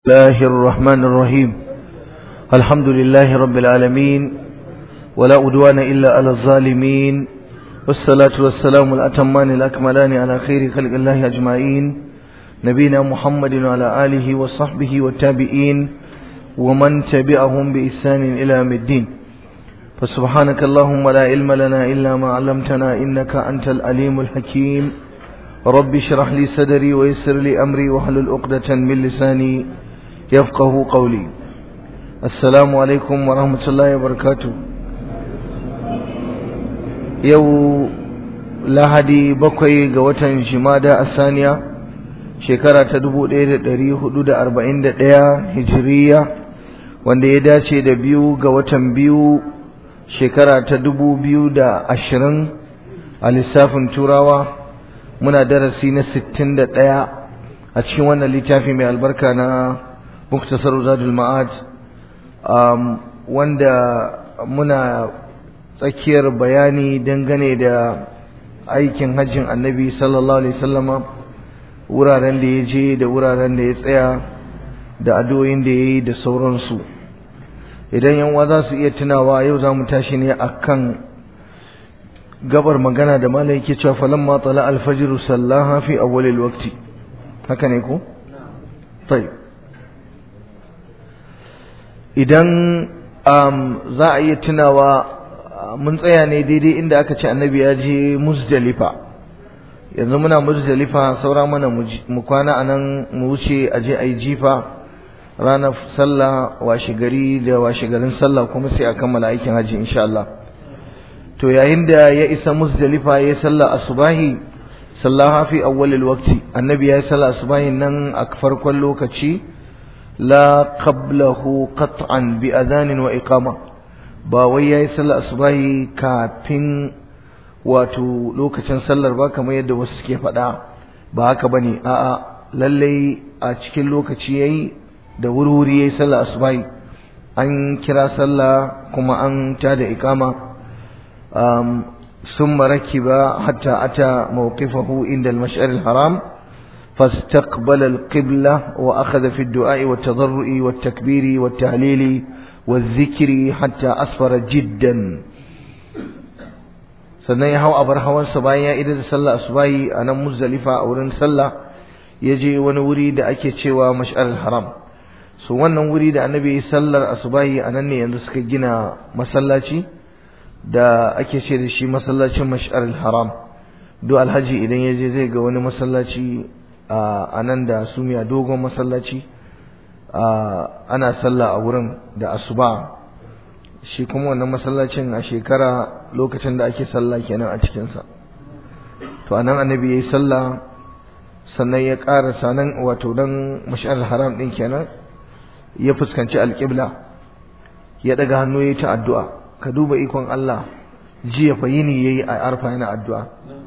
الله الرحمن الرحيم الحمد لله رب العالمين ولا عدوان إلا على الظالمين والصلاة والسلام الأتمان الأكملان على خير خلق الله أجمعين نبينا محمد وعلى آله وصحبه والتابعين ومن تبعهم بإحسان إلى يوم الدين فسبحانك اللهم لا علم لنا إلا ما علمتنا إنك أنت العليم الحكيم رب اشرح لي صدري ويسر لي أمري واحلل عقدة من لساني يفقه قولي السلام عليكم ورحمة الله وبركاته يو لهدي بقي قوة جمادة الثانية شكرا تدبو دريه حدود 41 هجرية wanda ya dace da biyu ga watan biyu shekara ta 2020 a lissafin turawa muna darasi na 61 a cikin wannan littafi mai albarka na muktasar zadul ma'ad wanda muna tsakiyar bayani dangane da aikin hajjin annabi sallallahu alaihi wasallama wuraren da ya je da wuraren da ya tsaya da addu'o'in da ya yi da sauransu idan yan uwa za su iya tunawa yau za mu tashi ne akan gabar magana da malai yake cewa falamma tala al-fajr sallaha fi awwal al-waqti haka ne ko sai idan za a iya tunawa mun tsaya ne daidai inda aka ce annabi ya je Muzdalifa yanzu muna Muzdalifa saura mana mu kwana anan mu wuce aje ayi jifa ranar sallah washegari da washegarin sallah kuma sai a kammala aikin haji insha Allah to yayin da ya isa Muzdalifa ya salla asubahi sallaha fi awwalil waqti annabi ya salla asubahi nan a farkon lokaci la qablahu qat'an bi adhan wa iqama ba wai yayi salla asubahi kafin wato lokacin sallar ba kamar yadda wasu suke faɗa ba haka bane a'a lalle a cikin lokaci yayi da wuri yayi salla asubahi an kira sallah kuma an tada iqama ثم ركب حتى أتى موقفه عند المشعر الحرام فاستقبل القبلة وأخذ في الدعاء والتضرع والتكبير والتهليل والذكر حتى أسفر جدا sannan ya hau abar hawansa bayan ya idar da sallah asubahi a nan Muzdalifa a wurin sallah ya je wani wuri da ake cewa mash'ar al-haram so wannan wuri da annabi ya sallar asubahi a nan ne yanzu suka gina masallaci da ake ce da shi masallacin mash'ar al-haram duk alhaji idan ya je zai ga wani masallaci a nan da sumiya dogon masallaci ana sallah a wurin da asuba shi kuma wannan masallacin a shekara lokacin da ake sallah kenan a cikinsa to anan annabi ya yi sallah sannan ya ƙarasa nan wato dan mash'ar al-haram ɗin kenan ya fuskanci alƙibla ya ɗaga hannu ya yi ta addu'a ka duba ikon Allah jiya fa yini yayi a arfa yana addu'a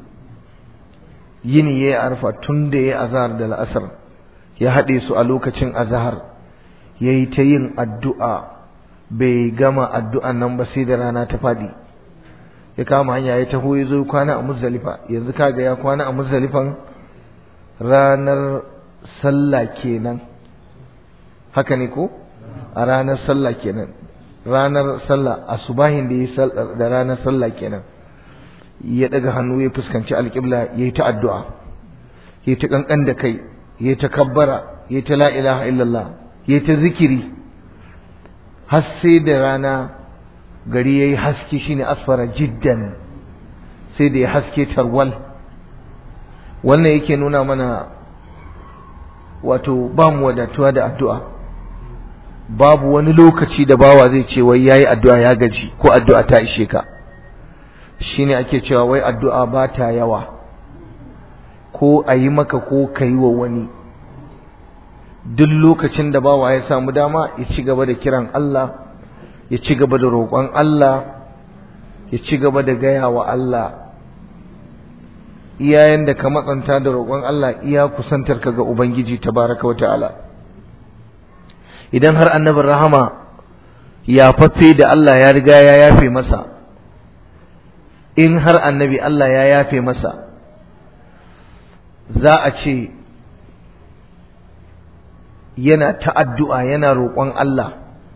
yini yayi arfa tun da yayi azhar da al'asr ya hade su a lokacin azhar yayi ta yin addu'a bai gama addu'an nan ba sai da rana ta fadi ya kama hanya ya taho ya zo kwana a Muzdalifa yanzu kaga ya kwana a Muzdalifan ranar sallah kenan haka ne ko a ranar sallah kenan ranar sallah asubahin da yi da ranar sallah kenan ya daga hannu ya fuskanci alƙibla yayi ta addu'a yayi ta kankan da kai yayi ta kabbara yayi ta la ilaha illallah yayi ta zikiri har sai da rana gari yayi haske shine asfara jiddan sai da ya haske tarwal wannan yake nuna mana wato ba mu wadatuwa da addu'a babu wani lokaci da bawa zai ce wai yayi addu'a ya gaji ko addu'a ta ishe ka shine ake cewa wai addu'a ba ta yawa ko ayi maka ko kai wa wani duk lokacin da bawa ya samu dama ya ci gaba da kiran Allah ya ci gaba da roƙon Allah ya ci gaba da gaya wa Allah iyayen da ka matsanta da roƙon Allah iya kusantar ka ga Ubangiji tabaraka wa ta'ala idan har annabin rahama ya fafe da Allah ya riga ya yafe masa in har annabi Allah ya yafe masa za a ce yana ta addu'a yana roƙon Allah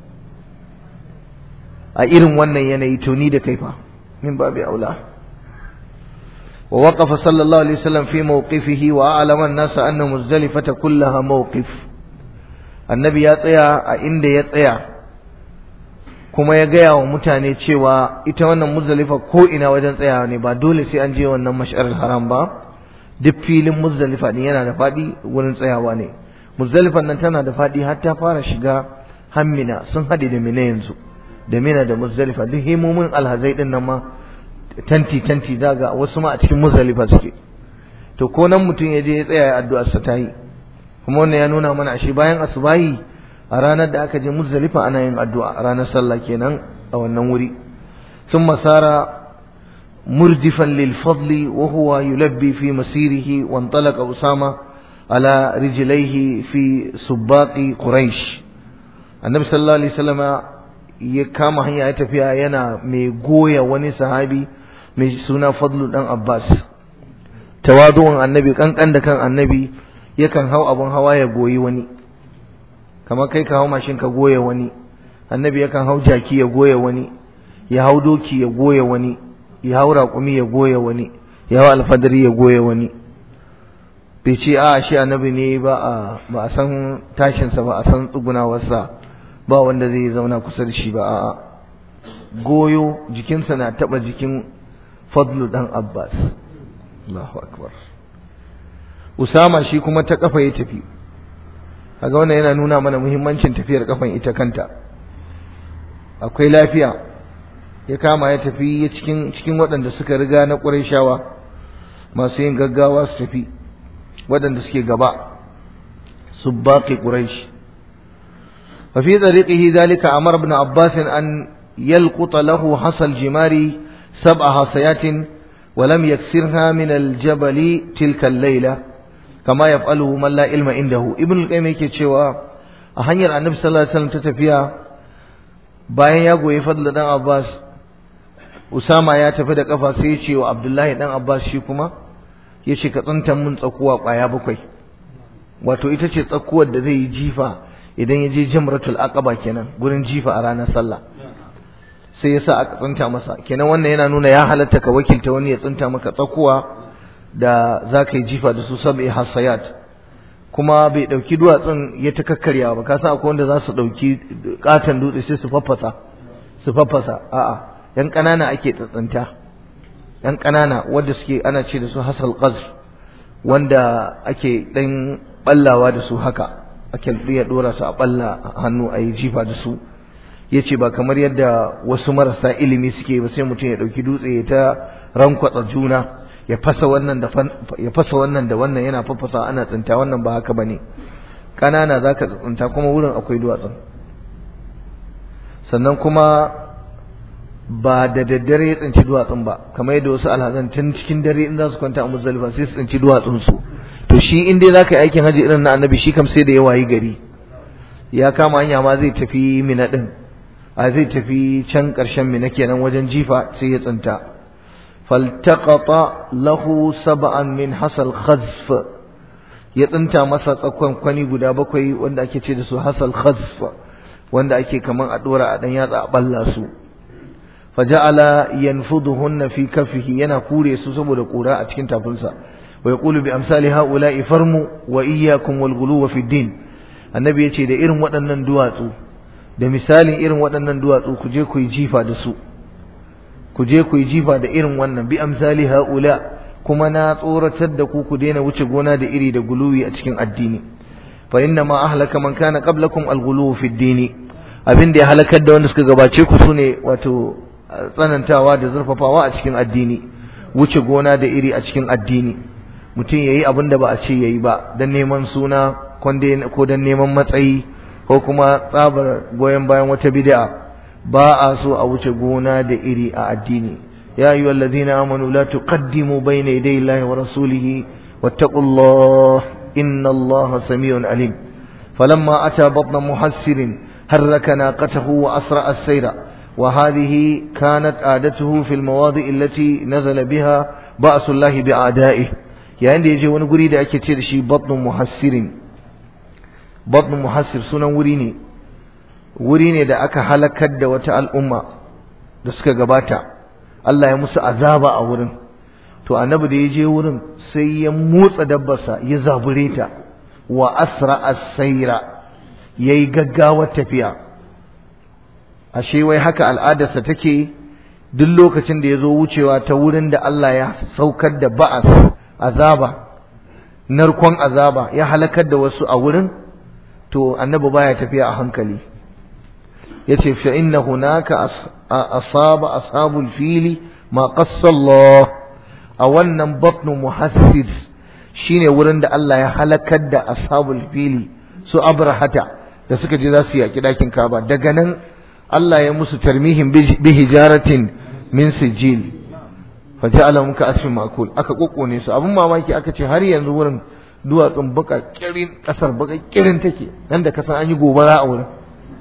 a irin wannan yanayi to ni da kai fa min babi aula. wa waqafa sallallahu alaihi wasallam fi mawqifihi wa a'lama an-nas anna Muzdalifah kullaha mawqif. Annabi ya tsaya a inda ya tsaya kuma ya gaya wa mutane cewa ita wannan Muzdalifa ko ina wajen tsayawa ne, ba dole sai an je wannan mash'aril haram ba. Duk filin Muzdalifa ne yana da fadi, wurin tsayawa ne. Muzdalifan nan tana da fadi har ta fara shiga Hammina, sun hade da Mina yanzu, da Mina da Muzdalifa duk himomin alhazai din nan ma tanti daga wasu ma a cikin Muzdalifa suke. To ko nan mutum ya je ya tsaya ya addu'ar sa tayi. Kuma wannan ya nuna mana ashe bayan asubahi a ranar da aka je Muzdalifa ana yin addu'a, ranar sallah kenan a wannan wuri. Thumma sara مردفا للفضل وهو يلبي في مسيره وانطلق أسامة على رجليه في سباق قريش. النبي صلى الله عليه وسلم يكام هيا يتفيا ينا ميغويا وني صحابي مي سنا فضل دان عباس. تواضع النبي كان النبي yakan hau abun hawa ya goyi wani, kamar kai ka hau mashin ka goya wani. Annabi yakan hau jaki ya goya wani, ya hau doki ya goya wani, ya hau raƙumi ya goya wani, ya hau alfadari ya goya wani. Bai ce a shi annabi ne ba a san tashinsa ba, a san tsugunawarsa, ba wanda zai zauna kusa da shi ba. A'a, goyo jikinsa na taɓa jikin Fadlu ɗan Abbas. Allahu akbar. Usama shi kuma ta kafa ya tafi. Kaga wannan yana nuna mana muhimmancin tafiyar kafan ita kanta. Akwai lafiya. Ya kama ya tafi cikin waɗanda suka riga na Qurayshawa, masu yin gaggawa su tafi, waɗanda suke gaba, subbaqi Quraysh. Fa fi tariqihi dhalika amara ibn Abbas an yalquta lahu hasal jimari sab'a hasayatin wa lam yaksirha min al-jabal tilka al-layla kama yaf'aluhu man la ilma indahu. Ibn al-Qayyim yake cewa a hanyar Annabi sallallahu alaihi wasallam ta tafiya, bayan ya goyi Fadl dan Abbas, Usama ya tafi da kafa, sai ya ce wa Abdullahi dan Abbas shi kuma ya ce ka tsunta mun tsakuwa kwaya 7, wato ita ce tsakuwar da zai yi jifa idan ya je Jamratul Aqaba kenan, gurin jifa a ranar sallah. Sai ya sa aka tsunta masa. Kenan wannan yana nuna ya halatta ka wakilta wani ya tsunta maka tsakuwa da za ka yi jifa da su, sab'i hasayat. Kuma bai ɗauki duwatsun ya ta kakkaryawa ba, ka san akwai wanda za su ɗauki ƙaton dutse sai su faffasa. A'a, yan ƙanana ake tsatsanta, yan ƙanana wanda suke ana ce da su hasal qazr, wanda ake ɗan ɓallawa da su haka, ake iya ɗora su a ɓalla hannu a yi jifa da su. Ya ce ba kamar yadda wasu marasa ilimi suke ba, sai mutum ya ɗauki dutse ya ta rankwatsa juna, ya fasa wannan da wannan yana faffasa ana tsinta. Wannan ba haka bane, ƙanana zaka tsinta kuma wurin akwai duwatsun. Sannan kuma ba da daddare ya tsinci duwatsun ba, kamar yadda wasu alhazan tun cikin dare in za su kwanta a Muzdalifa sai su tsinci duwatsun su. To shi in dai zaka yi aikin haji irin na Annabi, shi kam sai da ya wayi gari, ya kama hanya ma zai tafi Mina din, zai tafi can ƙarshen Mina kenan wajen jifa, sai ya tsinta. faltaqata lahu sab'an min hasal khazf, ya tsinta masa tsakon kwani guda 7 wanda ake ce da su hasal khazf, wanda ake kaman a dora a dan yatsa a balla su. faja'ala yanfuduhunna fi kaffihi, yana kure su saboda kura a cikin tafinsa. wa yaqulu bi amsali haula'i farmu wa iyyakum wal ghuluw fi din. Annabi yace da irin waɗannan duwatsu, da misalin irin waɗannan duwatsu, ku je ku yi jifa da su, ku je ku yi jifa da irin wannan, bi amsali haula. Kuma na tsoratar da ku daina wuce gona da iri da guluwi a cikin addini. fa inna ma ahlaka man kana qablakum al-ghuluw fi ad-din. Abin da ya halakar da wanda suka gabace ku sune wato tsanantawa da zurfafawa a cikin addini, wuce gona da iri a cikin addini. Mutum yayi abin da ba a ce yayi ba, dan neman suna ko dan neman matsayi, ko kuma tsabar goyen bayan wata bid'a. Ba a so a wuce gona da iri a addini. ya ayyuhal ladhina amanu la tuqaddimu bayna yaday Allahi wa rasulihi wattaqullaha innallaha samiun alim. falamma ata batna muhassirin harraka naqatahu wa asra as-sayra wa hadhihi kanat adatuhu fil mawadi' allati nazala biha ba'sullahi bi'ada'ihi. yayin da yaje wani guri da ake ce da shi batnu muhassirin, batn muhassir sunan wuri ne da aka halakar da wata al'umma da suka gabata Allah ya musu azaba a wurin to annabi da ya je wurin sai ya motsa dabbarsa ya zabure ta wa asra as-sayra yayi gaggawar tafiya ashe wai haka al'adarsa take duk lokacin da ya zo wucewa ta wurin da Allah ya saukar da ba'as azaba narkon azaba ya halakar da wasu a wurin to annabi baya tafiya a hankali yace fa inna hunaka asaba ashabul fili ma qassa Allah a wannan batnu muhassir shine wurin da Allah ya halakar da ashabul fili su abrahata da suka je za su yaki dakin Kaaba daga nan Allah ya musu tarmihin bi hijaratin min sijil faja'alahum ka'asfin ma'kul aka kokkone su abun mamaki aka ce har yanzu wurin duwatsun baka kirin kasar baka kirin take nan da kasan an yi gobara a wurin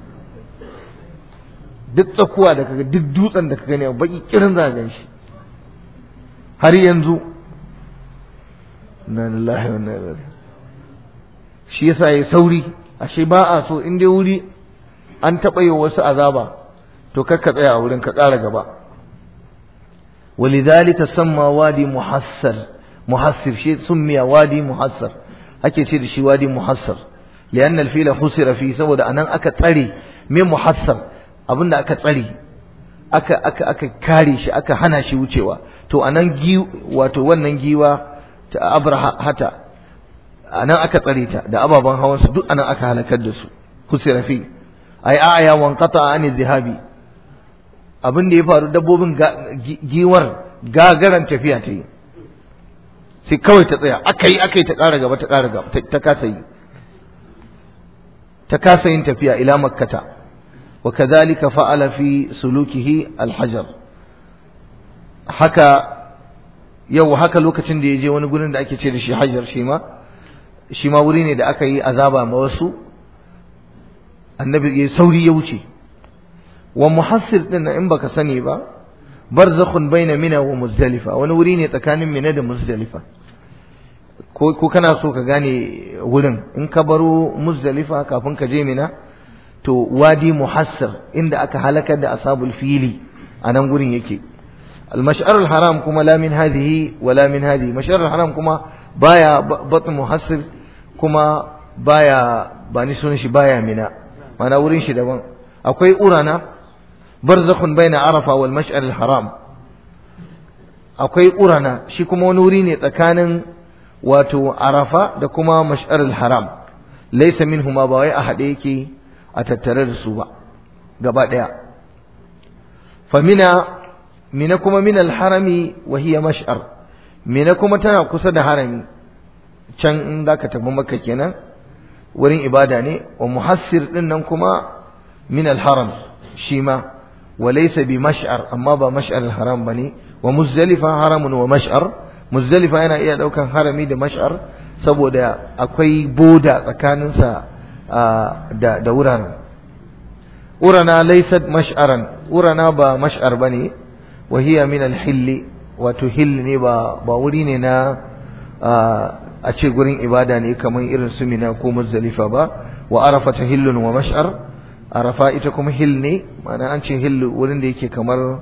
duk tsakuwa da kaga duk dutsen da kaga ne baki kirin za ga shi har yanzu inna lillahi wa inna ilaihi shi yasa yayi sauri ashe ba a so in dai wuri an taɓa yi wasu azaba to kar ka tsaya a wurin ka ƙara gaba walidhalika samma wadi muhassir shi summiya wadi muhassar ake ce da shi wadi muhassar lianna al-fila husira fi saboda anan aka tsare me muhassar abinda aka tsare aka kare shi aka hana shi wucewa to anan wato wannan giwa ta abrahata anan aka tsare ta da ababan hawan su duk anan aka halakar da su husira fi ai aya wanqata an zihabi abin da ya faru dabbobin giwar gagaran tafiya ta yi sai kawai ta tsaya akai ta ƙara gaba ta kasa yin tafiya ila makkata wa kadhalika fa'ala fi sulukihi alhajar haka lokacin da ya je wani gurin da ake ce da shi hajar shi ma wuri ne da aka yi azaba ma wasu annabi ya sauri ya wuce wa muhassir din in baka sani ba barzakhun baina mina wa muzdalifa wani wuri ne tsakanin mina da muzdalifa ko kana so ka gane wurin in ka baro muzdalifa kafin ka je mina to wadi muhassir inda aka halakar da ashabul fili anan gurin yake al-mash'ar al-haram kuma la min hadhihi wa la min hadhihi mash'ar al-haram kuma baya batn muhassir kuma baya bani sunan shi baya mina mana wurin shi daban akwai urana barzakhun baina arafa wal mash'ar al haram akwai urana shi kuma wani wuri ne tsakanin wato arafa da kuma mash'ar al haram laysa minhuma ba wai a hade yake a tattare da su ba gaba daya fa mina kuma min al harami wa hiya mash'ar mina kuma tana kusa da harami can in zaka tafi makka kenan wurin ibada ne wa muhassir din nan kuma min al-haram shi ma wa laysa bi mash'ar amma ba mash'ar al-haram bane wa muzdalifa haramun wa mash'ar muzdalifa yana iya daukan harami da mash'ar saboda akwai boda tsakanin sa da wuraren urana laysat mash'aran urana ba mash'ar bane wa hiya min al-hill wato hill ne ba wuri ne na a ce gurin ibada ne kamar irin su mina ko muzdalifa ba wa arafa ta hillun wa mash'ar arafa ita kuma hill ne ma'ana an ce hill wurin da yake kamar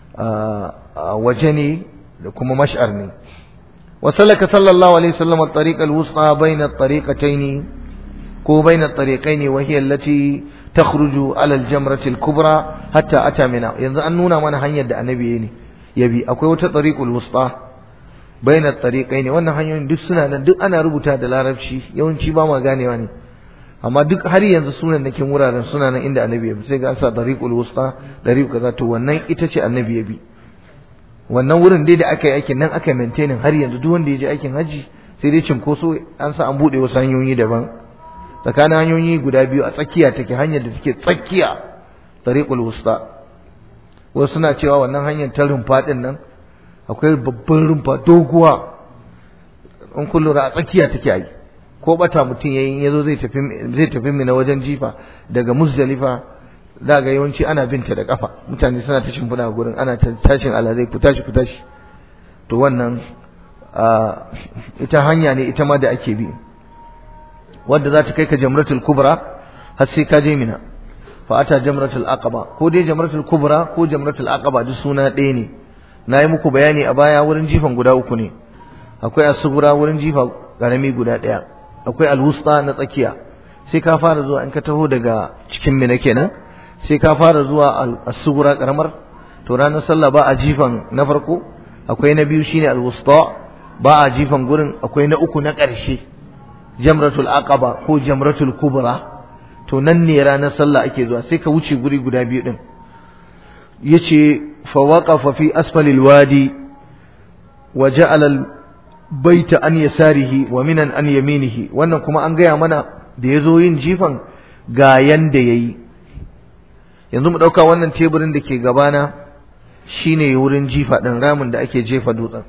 waje ne da kuma mash'ar ne wa sallaka sallallahu alaihi wasallam at-tariq al-wusta bayna at-tariqatayn ko bayna at-tariqayn wa hiya allati takhruju ala al-jamrati al-kubra hatta ata mina yanzu an nuna mana hanyar da annabi ne yabi akwai wata tariqul wusta bainar tariqai ne wannan hanyoyin duk suna nan duk ana rubuta da larabci yawanci ba ma ganewa ne amma duk har yanzu sunan nakin wuraren suna nan inda annabi ya bi sai ga sa tariqul wusta tariq kaza to wannan ita ce annabi ya bi wannan wurin dai da aka yi aikin nan aka maintain har yanzu duk wanda ya je aikin haji sai dai cinkoso an sa an bude wasu hanyoyi daban tsakanin hanyoyi guda biyu a tsakiya take hanyar da take tsakiya tariqul wusta wasu suna cewa wannan hanyar ta rumfa din nan akwai babban rumfa doguwa in kun lura a tsakiya take yi ko bata mutum yayin yazo zai tafi mina wajen jifa daga muzdalifa za ga yawanci ana binta da kafa mutane suna ta shimfiɗa gurin ana tashin alazai fitashi to wannan ita hanya ne ita ma da ake bi wadda za ta kai ka jamratul kubra har sai ka je mina fa ata jamratul aqaba ko dai jamratul kubra ko jamratul aqaba duk suna ɗaya ne na yi muku bayani a baya wurin jifan guda uku ne akwai as-sughra wurin jifa karami guda ɗaya akwai al-wusta na tsakiya sai ka fara zuwa in ka taho daga cikin mina kenan sai ka fara zuwa as-sughra karamar to ranar sallah ba a jifan na farko akwai na biyu shine al-wusta ba a jifan gurin akwai na uku na ƙarshe jamratul aqaba ko jamratul kubra to nan ne ranar sallah ake zuwa sai ka wuce guri guda biyu din yace fa waqafa fi asfali al-wadi wa ja'ala al-bayta an yasarihi wa minan an yaminihi wannan kuma an gaya mana da yazo yin jifan ga yanda yayi yanzu mu dauka wannan teburin da ke gabana shine wurin jifa din ramin da ake jefa dutsen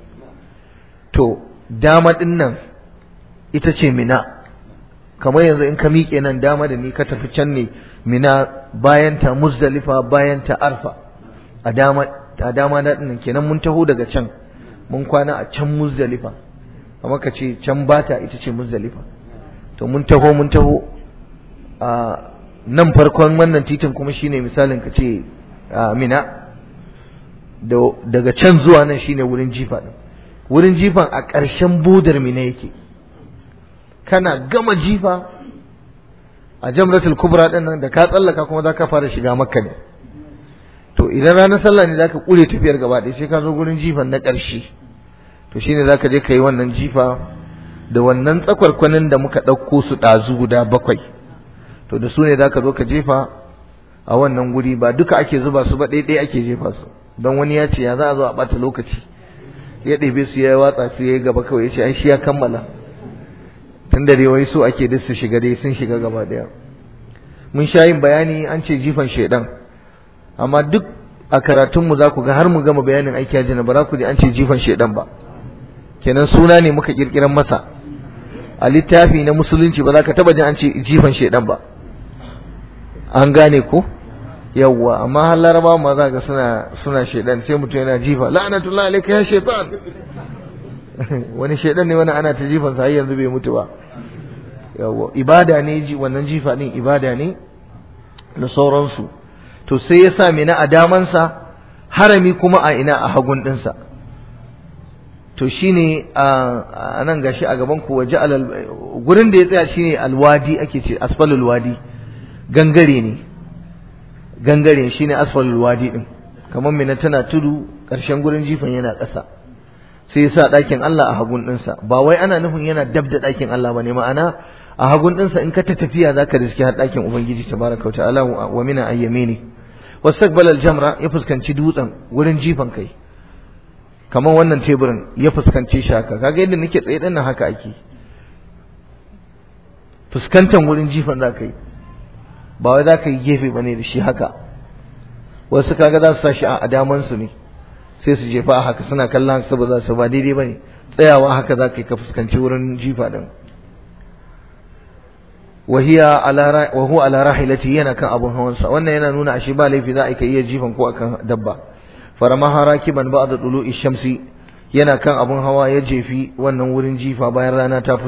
to dama din nan ita ce mina kamar yanzu in ka miƙe nan dama da ni ka tafi can ne mina bayan ta muzdalifa bayan ta arfa a dama na din kenan mun taho daga can mun kwana a can muzdalifa amma ka ce can bata ita ce muzdalifa to mun taho a nan farkon wannan titin kuma shine misalin ka ce mina daga can zuwa nan shine wurin jifa din wurin jifan a ƙarshen bodar mina yake kana gama jifa a jamratul kubra din nan da ka tsallaka kuma zaka fara shiga makka ne to idan ranar sallah ne zaka kure tafiyar gaba ɗaya sai ka zo gurin jifan na ƙarshe to shine zaka je kai wannan jifa da wannan tsakwarkwanin da muka ɗauko su ɗazu guda 7 to da su ne zaka zo ka jefa a wannan guri ba duka ake zuba su ba ɗaya ake jefa su don wani ya ce ya za a zo a ɓata lokaci ya ɗebe su ya watsa su ya yi gaba kawai ya ce ai shi ya kammala tun da wai so ake duk su shiga dai sun shiga gaba daya mun sha yin bayani an ce jifan shaidan amma duk a karatunmu za ku ga har mu gama bayanin aiki hajji na bara ku ji an ce jifan shaidan ba kenan suna ne muka kirkiran masa a littafi na musulunci ba za ka taba jin an ce jifan shaidan ba an gane ko yawwa amma har laraba ma za ga suna shaidan sai mutum yana jifa la'anatullahi alayka ya shaitan wani shaidan ne wani ana ta jifan sa har yanzu bai mutu ba yawwa ibada ne wannan jifa din ibada ne da sauransu to sai ya sa mina a damansa harami kuma a ina a hagun dinsa to shine a nan gashi a gaban ku waje gurin da ya tsaya shine alwadi ake ce asfalul wadi gangare shine asfalul wadi din kamar mina tana tudu karshen gurin jifan yana ƙasa sai ya sa ɗakin Allah a hagun ɗinsa ba wai ana nufin yana dab da ɗakin Allah bane ma'ana a hagun ɗinsa in ka ta tafiya zaka riski har ɗakin ubangiji tabaraka wa ta'ala wa mina ayyamini wastaqbala al-jamra ya fuskanci dutsen gurin jifan kai kamar wannan teburin ya fuskanci shi haka kaga yadda nake tsaye din nan haka ake fuskantan gurin jifan zaka yi ba wai zaka yi gefe bane da shi haka wasu kaga za su sa shi a daman su ne sai su jefa a haka suna kallon saboda su ba daidai bane tsayawa haka zaka yi ka fuskanci wurin jifa din wa huwa ala rahilati yana kan abun hawansa wannan yana nuna ashe ba laifi za a iya jifan ko akan dabba faramaha rakiban ba'da dulu'i shamsi yana kan abun hawa ya jefi wannan wurin jifa bayan rana ta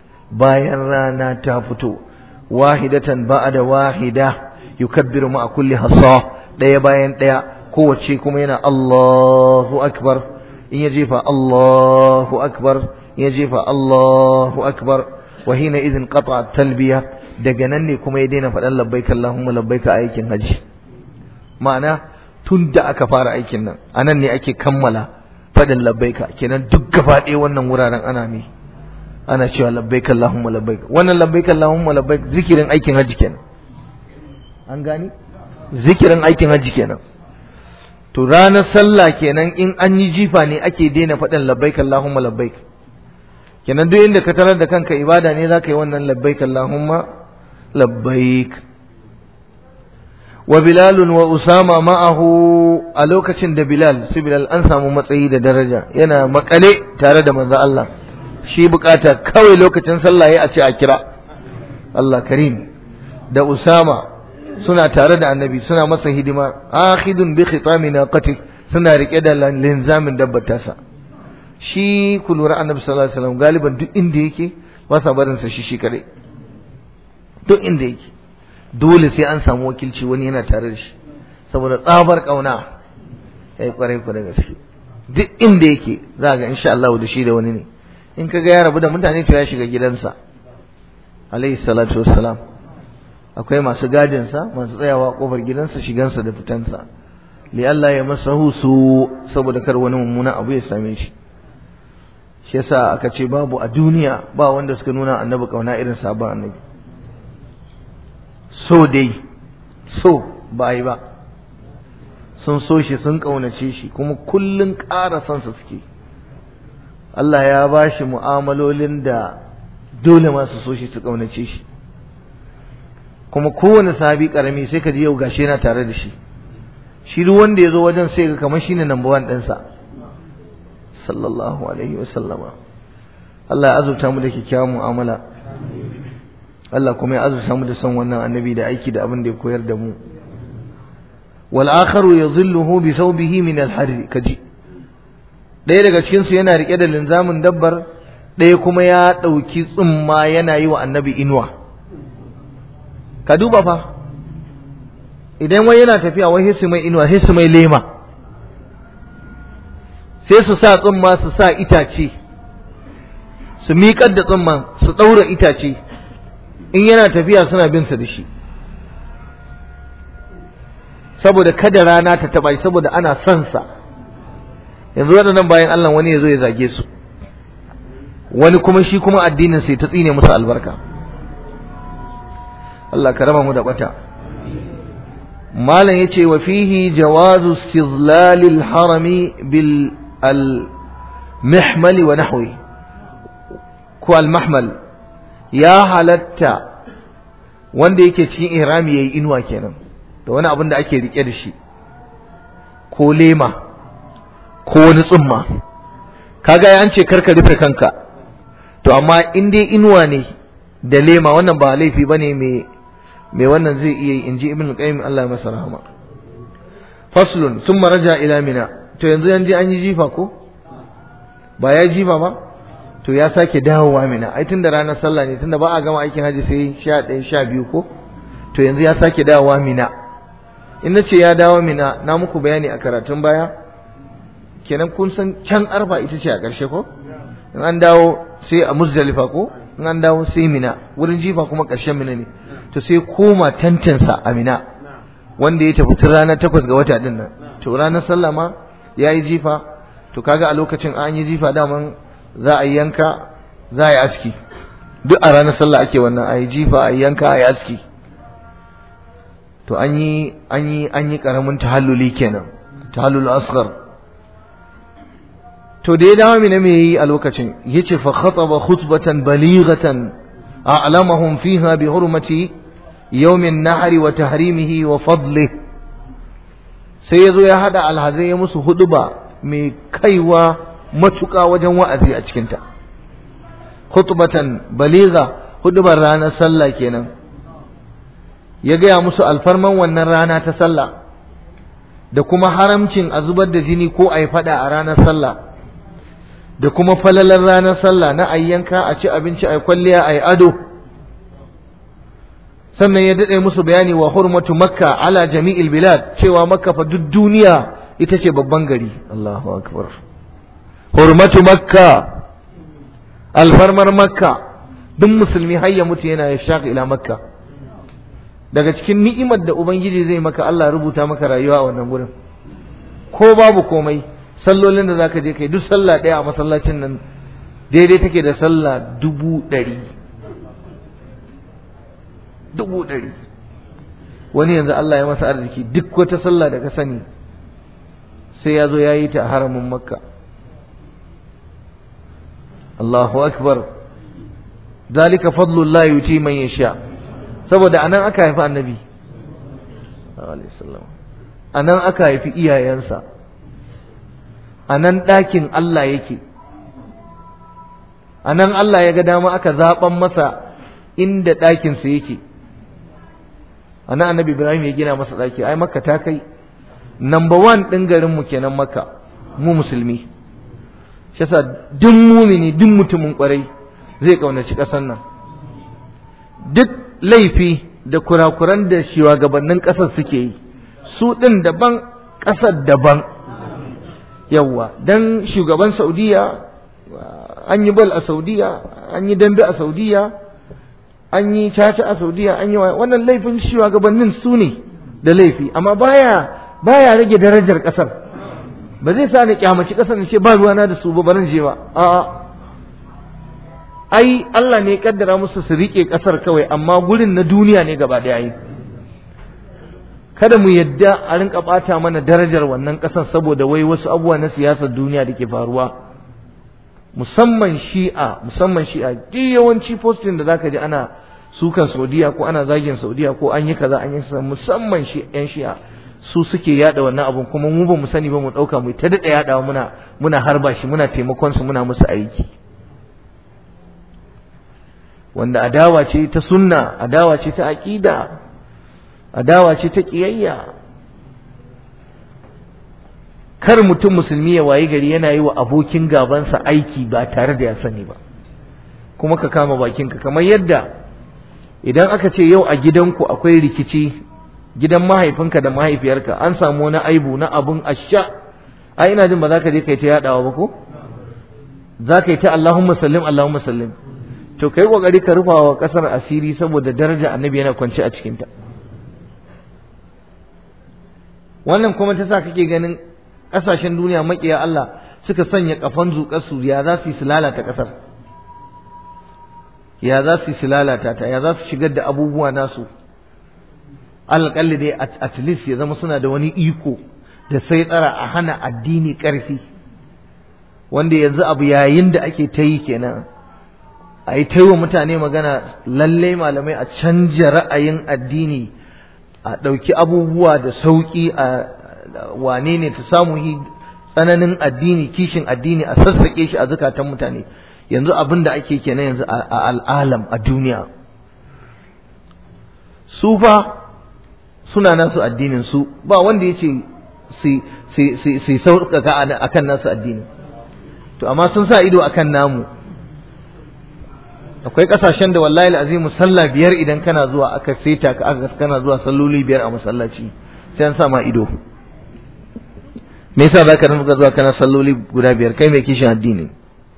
fito wahidatan ba'da wahida yukabbiru ma'a kulli hassa daya bayan daya kowace kuma yana Allahu akbar in ya jefa Allahu akbar in ya jefa Allahu akbar wa hina idhin qata'a talbiya daga nan ne kuma ya daina faɗan labbaika Allahumma labbaika aikin haji ma'ana tun da aka fara aikin nan anan ne ake kammala faɗin labbaika kenan duk gaba ɗaya wannan wuraren ana cewa labbaika Allahumma labbaika wannan labbaika Allahumma labbaika zikirin aikin haji kenan an gani zikirin aikin haji kenan to ranar sallah kenan in an yi jifa ne ake daina faɗin labbaika Allahumma labbaika kenan duk inda ka tarar da kanka ibada ne zaka yi wannan labbaik Allahumma labbaik wa Bilal wa Usama ma'ahu a lokacin da Bilal an samu matsayi da daraja yana makale tare da manzo Allah shi bukata kawai lokacin sallah yayi a ce a kira Allah karim da Usama suna tare da Annabi suna masa hidima akhidun bi khitami naqati suna rike da linzamin dabbatarsa shi ku lura Annabi sallallahu alaihi wasallam galiban duk inda yake ba sa barin sa shi kadai duk inda yake dole sai an samu wakilci, wani yana tare da shi saboda tsabar kauna. Yayi kwarai ku da gaske, duk inda yake za ga insha Allah da shi da wani ne. In kaga ya rabu da mutane to ya shiga gidansa alayhi salatu wassalam. Akwai masu gadin sa, masu tsayawa kofar gidansa, shigansa da fitansa, li Allah ya masahu su, saboda kar wani mummuna abu ya same shi. Shi yasa aka ce babu a duniya ba wanda suka nuna annabi kauna irin sabon annabi. So dai so ba yi ba, sun so shi, sun kaunace shi, kuma kullun ƙara son sa suke. Allah ya ba shi mu'amalolin da dole ma su so shi, su kaunace shi. Kuma kowane sahabi karami sai ka ji yau gashi yana tare da shi. Shi duk wanda ya zo wajen sai ga kamar shine number 1 ɗinsa sallallahu alaihi wa sallama. Allah ya azurta mu da kyakkyawan mu'amala. Allah kuma ya azurta mu da son wannan annabi da aiki da abin da ya koyar da mu. Wal akharu yadhilluhu bi thawbihi min al-harri, kaji ɗaya daga cikin su yana rike da linzamin dabbar, ɗaya kuma ya ɗauki tsumma yana yi wa annabi inuwa. Ka duba fa, idan wai yana tafiya wai hisu mai inuwa, hisu mai lema, sai su sa tsumma, su sa itace, su miƙar da tsumman, su ɗaura itace, in yana tafiya suna bin sa da shi, saboda kada rana ta taɓa shi, saboda ana son sa. Yanzu waɗannan bayan Allah wani ya zo ya zage su, wani kuma shi kuma addinin sai ta tsine musu albarka. Allah ka raba mu da bata. Malam yace wa fihi jawazu istizlalil harami bil al-mihmal wa nahwi, ko al-mahmal, ya halatta wanda yake cikin ihrami yayi inuwa kenan da wani abin da ake rike da shi, ko lema ko wani tsumma. Kaga an ce karka rufe kanka, to amma in dai inuwa ne da lema, wannan ba laifi bane mai wannan zai iya yi, inji Ibn al-Qayyim Allah ya masa rahama. Faslun thumma raja ila Mina. To yanzu an yi jifa ko ba ya jifa ba, to ya sake dawowa Mina. Ai tunda ranar sallah ne, tunda ba a gama aikin haji sai 11 12 ko, to yanzu ya sake dawowa Mina. In nace ya dawo Mina, na muku bayani a karatun baya, kenan kun san can Arfa ita ce a ƙarshe ko, in an dawo sai a Muzdalifa ko, in an dawo sai Mina, wurin jifa kuma ƙarshen Mina ne. To sai koma tantansa a Mina, wanda ya tafi tun ranar 8 ga wata din nan. To ranar sallah ma ya yi jifa, to kaga a lokacin an yi jifa daman za a yi yanka, za a yi aski. Duk a ranar sallah ake wannan, a yi jifa, a yi yanka, a yi aski. To an yi karamin tahalluli kenan, tahallul asghar. To da ya dawo Mina me yi a lokacin? Yace fa khataba khutbatan balighatan a'lamahum fiha bi hurmati yawmin nahri wa tahrimihi wa fadlihi. Sai yazo ya hada alhazai ya musu huduba mai kaiwa matuka wajen wa'azi a cikin ta. Khutbatan baligha, hudubar ranar sallah kenan. Ya gaya musu alfarman wannan rana ta sallah da kuma haramcin a zubar da jini ko a yi fada a ranar sallah, da kuma falalar ranar sallah na ayyanka, a ci abinci, a yi kwalliya, a yi ado. Sannan ya daɗe musu bayani wa hurmatu makka ala jami'il bilad, cewa makka fa duk duniya ita ce babban gari. Allahu akbar. Hurmatu makka, alfarmar makka, duk musulmi har ya mutu yana yashaq ila makka. Daga cikin ni'imar da ubangiji zai maka, Allah rubuta maka rayuwa a wannan gurin, ko babu komai. Sallolin da zaka je kai, duk sallah ɗaya a masallacin nan daidai take da sallah 100,000. Wani yanzu Allah ya masa arziki, duk wata sallah da ka sani sai ya zo ya yi ta a haramin Makka. Allahu akbar. Zalika fadlullah yuti man yasha. Saboda anan aka haifi annabi sallallahu alaihi wasallam, anan aka haifi iyayensa, a nan ɗakin Allah yake, a nan Allah ya ga dama aka zaɓan masa inda ɗakinsa yake. A nan annabi Ibrahim ya gina masa ɗaki. Ai Makka ta kai number 1 ɗin garinmu kenan, Makka, mu musulmi. Shi yasa duk mumini, duk mutumin ƙwarai zai ƙaunaci ƙasar nan. Duk laifi da kurakuran da shugabannin ƙasar suke yi, su ɗin daban ƙasar daban. Yawwa, dan shugaban Saudiya an yi bal a Saudiya, an yi dambe a Saudiya, an yi caca a Saudiya, an yi wannan laifin shugabannin su ne da laifi, amma baya rage darajar ƙasar. Ba zai sa ni kyamaci ƙasar na ce ba ruwana da su ba baran je ba. A'a, ai Allah ne ya kaddara musu su rike ƙasar kawai, amma gurin na duniya ne gaba ɗaya yi. Kada mu yadda a rinka ɓata mana darajar wannan ƙasar saboda wai wasu abubuwa na siyasar duniya da ke faruwa. Musamman shi'a duk yawanci postin da zaka ji ana sukan Saudiya ko ana zagin Saudiya ko an yi kaza an yi kaza, musamman yan shi'a su suke yada wannan abun, kuma mu ba mu sani ba mu dauka mu ta dada yadawa muna harba shi, muna taimakon su, muna musu aiki, wanda adawa ce ta sunna, adawa ce ta aqida, adawa ce ta kiyayya. Kar mutum musulmi ya wayi gari yana yi wa abokin gabansa aiki ba tare da ya sani ba, kuma ka kama bakinka. Kamar yadda idan aka ce yau a gidanku akwai rikici, gidan mahaifinka da mahaifiyarka an samu wani aibu na abun asha, ai ina jin ba za ka je kai ta yadawa ba ko? Za ka yi ta Allahumma sallim Allahumma sallim. To kai kokari ka rufa wa kasar asiri, saboda daraja annabi yana kwance a cikinta. Wannan kuma ta sa kake ganin ƙasashen duniya maƙiya Allah suka sanya kafan zuƙarsu, ya za su yi su lalata ƙasar, ya za su yi su lalata ta, ya za su shigar da abubuwa nasu. Alƙalli dai at least ya zama suna da wani iko da sai tsara a hana addini ƙarfi, wanda yanzu abu yayin da ake ta yi kenan, a yi ta yi wa mutane magana, lallai malamai a canja ra'ayin addini, a ɗauki abubuwa da sauƙi, a wane ne ta samu tsananin addini, kishin addini a sassaƙe shi a zukatan mutane. Yanzu abin da ake kenan yanzu a al'alam, a duniya. Su fa suna nasu addinin su, ba wanda ya ce su sauƙaƙa a kan nasu addini, to amma sun sa ido a kan namu. Akwai ƙasashen da wallahi azimu sallah biyar idan kana zuwa aka saita ka aka kana zuwa salloli biyar a masallaci sai an sa ma ido. Me yasa zaka rinka zuwa kana salloli guda biyar, kai mai kishin addini?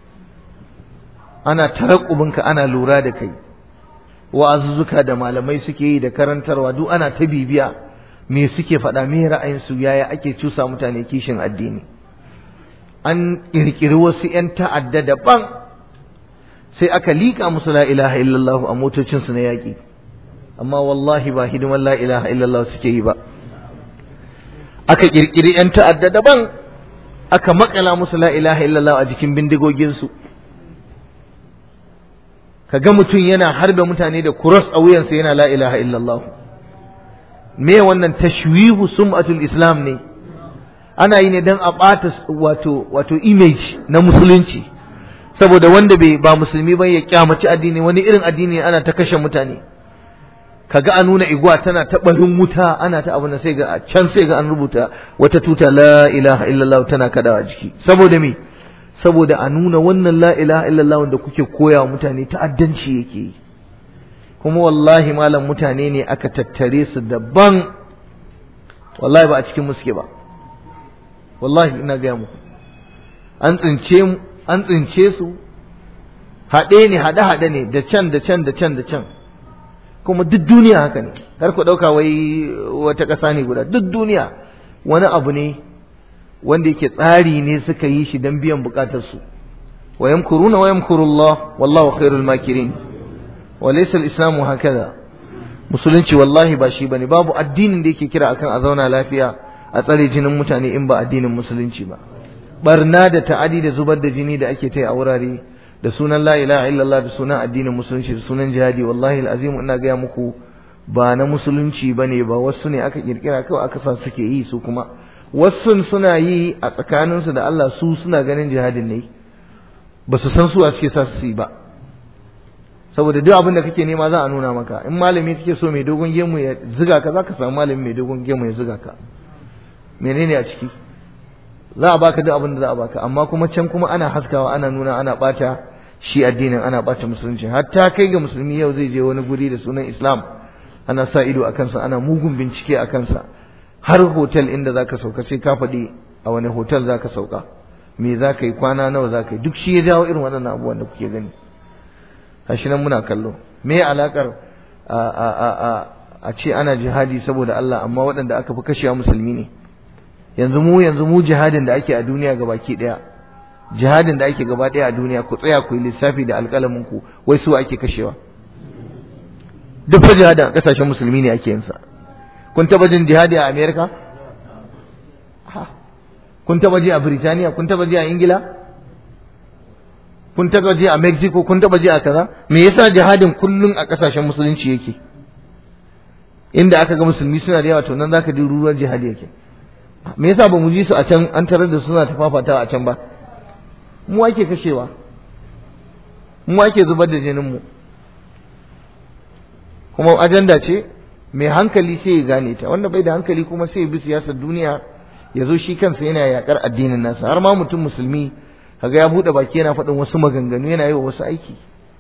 Ana tarakkubinka, ana lura da kai, wa'azuzzuka da malamai suke yi da karantarwa duk ana ta bibiya me suke faɗa, me ra'ayinsu, yaya ake cusa mutane kishin addini. An ƙirƙiri wasu 'yan ta'adda daban, sai aka liƙa musu la ilaha illallah a motocinsu na yaƙi, amma wallahi ba hidimar la ilaha illallah suke yi ba. Aka ƙirƙiri 'yan ta'adda daban, aka makala musu la ilaha illallah a jikin bindigoginsu. Ka ga mutum yana harbe mutane da kuros a wuyansa yana la ilaha illallah. Me wannan tashwihu sum'atul islam ne, ana yi ne don a ɓata wato image na musulunci, saboda wanda ba musulmi ba ya kyamaci addini, wani irin addini ana ta kashe mutane. Kaga a nuna igwa tana ta barin wuta, ana ta abu na sai ga can sai ga an rubuta wata tuta la ilaha illallah tana kadawa jiki. Saboda me? Saboda a nuna wannan la ilaha illallah wanda kuke koya wa mutane ta'addanci yake yi. Kuma wallahi malam mutane ne aka tattare su daban, wallahi ba a cikin muske ba, wallahi ina gaya muku. An tsince su haɗe ne, haɗe ne, da can da can da can da can, kuma duk duniya haka ne. Kar ku ɗauka wai wata ƙasa ne guda, duk duniya wani abu ne wanda yake tsari ne suka yi shi don biyan bukatarsu. Wa yamkuruna wa yamkurullah wallahu khairul makirin. Wa laysa al-islamu hakaza. Musulunci wallahi ba shi bane, babu addinin da yake kira akan a zauna lafiya a tsare jinin mutane in ba addinin musulunci ba. Barna da ta'adi da zubar da jini da ake tai a wurare da sunan la ilaha illallah, da sunan addinin musulunci, da sunan jihadi, wallahi alazim ina gaya muku ba na musulunci bane ba, wasu ne aka kirkira kawai aka sa suke yi. Su kuma wasu suna yi a tsakaninsu da Allah, su suna ganin jihadin ne, ba su san su a suke sa su yi ba. Saboda duk abin da kake nema za a nuna maka. In malami kake so mai dogon gemu ya ziga ka, za ka samu malami mai dogon gemu ya ziga ka. Menene a ciki? Za a baka duk abin da za a baka, amma kuma can kuma ana haskawa, ana nuna, ana bata shi addinin ana ɓata musulunci. Hatta kai ga musulmi yau zai je wani guri da sunan Islam ana sa ido a kansa, ana mugun bincike a kansa, har hotel inda zaka sauka sai ka faɗi a wani hotel zaka sauka, me zaka yi, kwana nawa zaka yi, duk shi ya jawo irin waɗannan abubuwan da kuke gani. Gashi nan muna kallo. Me alakar a ce ana jihadi saboda Allah amma waɗanda aka fi kashewa musulmi ne? Yanzu mu jihadin da ake a duniya gabaki ɗaya, jihadin da ake gaba ɗaya a duniya, ku tsaya ku yi lissafi da alƙalamin ku, wai su ake kashewa? Duk fa jihadin a ƙasashen musulmi ne ake yin sa. Kun taba jin jihadi a America? Kun taba ji a Birtaniya? Kun taba ji a Ingila? Kun taba ji a Mexico? Kun taba ji a kaza? Me yasa jihadin kullun a ƙasashen musulunci yake? Inda aka ga musulmi suna da yawa to nan zaka ji ruruwar jihadi yake. Me yasa ba mu ji su a can an tarar da suna tafafatawa a can ba? Mu ake kashewa, mu ake zubar da jinin mu, kuma ajanda ce mai hankali sai ya gane ta, wanda bai da hankali kuma sai ya bi siyasar duniya ya zo shi kansa yana yakar addinin nasa. Har ma mutum musulmi kaga ya bude baki yana faɗin wasu maganganu, yana yi wa wasu aiki.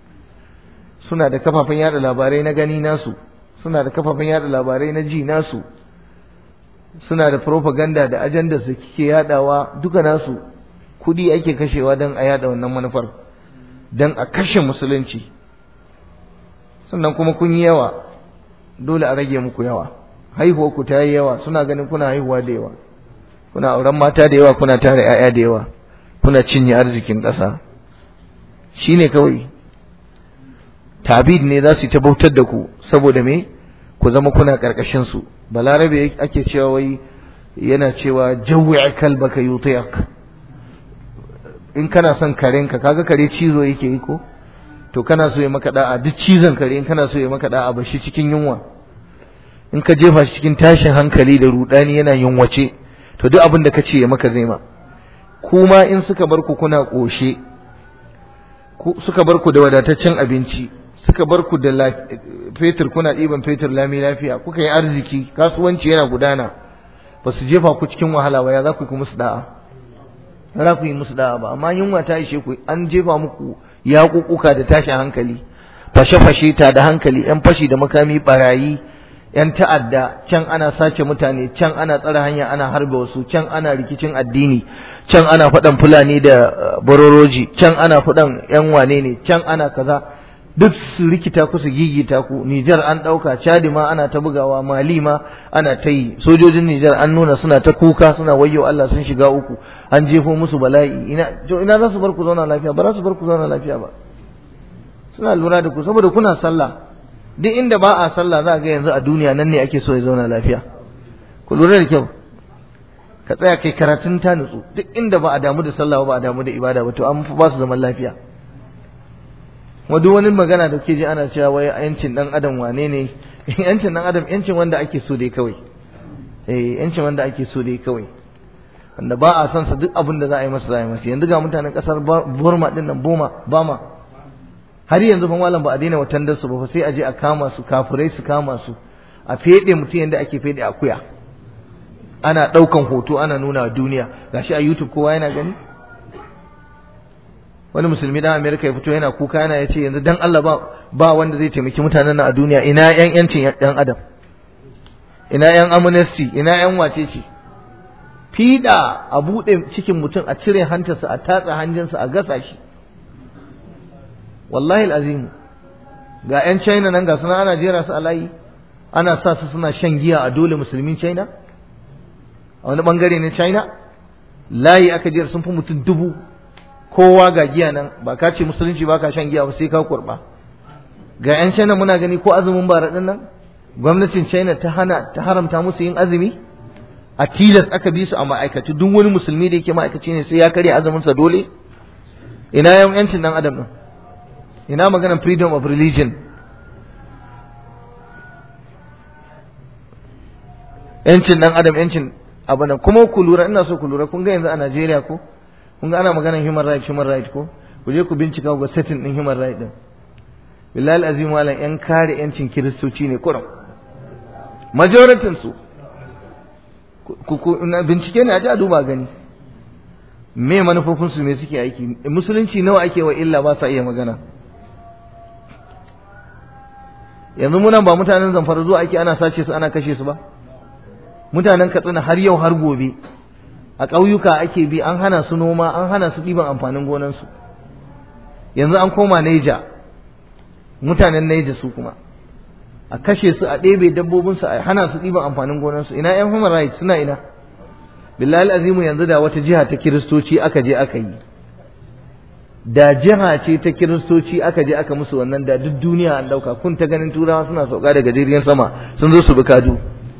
Suna da kafafen yada labarai na gani nasu, suna da kafafen yada labarai na ji nasu, suna da propaganda da ajandar su kike yadawa duka nasu. Kudi ake kashewa don a yada wannan manufar, don a kashe musulunci. Sannan kuma kun yi yawa, dole a rage muku yawa. Haihuwa ku ta yi yawa, suna ganin kuna haihuwa da yawa, kuna auren mata da yawa, kuna tare 'ya'ya da yawa, kuna cinye arzikin ƙasa. Shine kawai tabid ne za su ta bautar da ku, saboda me ku zama kuna karkashin su. Balarabe ake cewa wai yana cewa jawwi' kalbaka yutiyak. In kana son karenka, kaga kare cizo yake yi ko, to kana so ya maka da'a, duk cizon kare in kana so ya maka da'a ba shi cikin yunwa. In ka jefa shi cikin tashin hankali da rudani yana yunwace, to duk abin da ka ce ya maka zai ma. Kuma in suka bar ku kuna koshe, suka bar ku da wadataccen abinci, suka bar ku da fetur, kuna ɗiban fetur lami lafiya, kuka yi arziki, kasuwanci yana gudana, ba su jefa ku cikin wahala ba, ya za ku yi musu da'a? Za ku yi musu da'a ba. Amma yunwa ta ishe ku, an jefa muku yaƙuƙuka da tashin hankali, fashe-fashe ta da hankali, 'yan fashi da makami, barayi, 'yan ta'adda, can ana sace mutane, can ana tsare hanya ana harbe wasu, can ana rikicin addini, can ana faɗan Fulani da Bororoji, can ana faɗan 'yan wane ne, can ana kaza. Duk su rikita ku, su gigita ku. Nijar an ɗauka, Chadi ma ana ta bugawa, Mali ma ana ta yi. Sojojin Nijar an nuna suna ta kuka, suna wayyo Allah sun shiga uku, an jefo musu bala'i. Ina za su bar ku zauna lafiya? Ba za su bar ku zauna lafiya ba. Suna lura da ku saboda kuna sallah. Duk inda ba a sallah za ga yanzu a duniya nan ne ake so ya zauna lafiya. Ku lura da kyau, ka tsaya kai karatun ta nutsu. Duk inda ba a damu da sallah ba a damu da ibada ba, to an fi ba su zaman lafiya. Duk wani magana da ke ji ana cewa wai yancin dan adam wane ne? Yancin dan adam yancin wanda ake so dai kawai. Yancin wanda ake so dai kawai, wanda ba a son sa duk abin da za a yi masa za a yi masa. Yanzu ga mutanen kasar Burma din nan, Bama, har yanzu fa malam ba a daina watandar su ba, sai a je a kama su, kafirai su kama su, a fede mutum yanda ake fede akuya, ana daukan hoto ana nuna wa duniya, gashi a YouTube kowa yana gani. Wani musulmi dan America ya fito yana kuka, yana yace yanzu dan Allah ba wanda zai taimaki mutanen nan a duniya. Ina yan yancin dan adam, ina yan amnesty, ina yan wacece? Fida a bude cikin mutum, a cire hantarsa, a tatsa hanjinsa, a gasa shi. Wallahi alazim, ga yan China nan ga suna ana jera su a layi, ana sa su suna shan giya a dole musulmin China, a wani bangare na China layi aka jera sun fi mutum 1000. Kowa ga giya nan, ba ka ce musulunci ba ka shan giya ba sai ka kurba. Ga 'yan China muna gani ko azumin bara din nan, gwamnatin China ta haramta musu yin azumi, a tilas aka bi su a ma'aikatu. Duk wani musulmi da yake ma'aikaci ne sai ya karya azumin sa dole. Ina yancin dan adam din? Ina maganar freedom of religion? Yancin dan adam, yancin abana. Kuma ku lura, ina so ku lura, kun ga yanzu a Najeriya ko, kun ga ana maganar human right ko, ku je ku bincika ga setting din human right din. Billahi azim walan yan kare yancin kiristoci ne kurum, majoritin su. Ku bincike ne a ji a duba gani. me manufofinsu me suke aiki? Musulunci nawa ake wa illa ba sa iya magana? Yanzu muna ba mutanen Zamfara zuwa ake ana sace su ana kashe su ba? Mutanen Katsina har yau har gobe a ƙauyuka ake bi, an hana su noma, an hana su ɗiban amfanin gonansu. Yanzu an koma Neja, mutanen Neja su kuma a kashe su, a ɗebe dabbobinsu, a hana su ɗiban amfanin gonansu. Ina yan human rights suna ina? Billahi azimu, yanzu da wata jiha ta kiristoci aka je aka yi, da jiha ce ta kiristoci aka je aka musu wannan, da duk duniya an ɗauka. Kun ta ganin turawa suna sauka daga jirgin sama sun zo su bi kaju.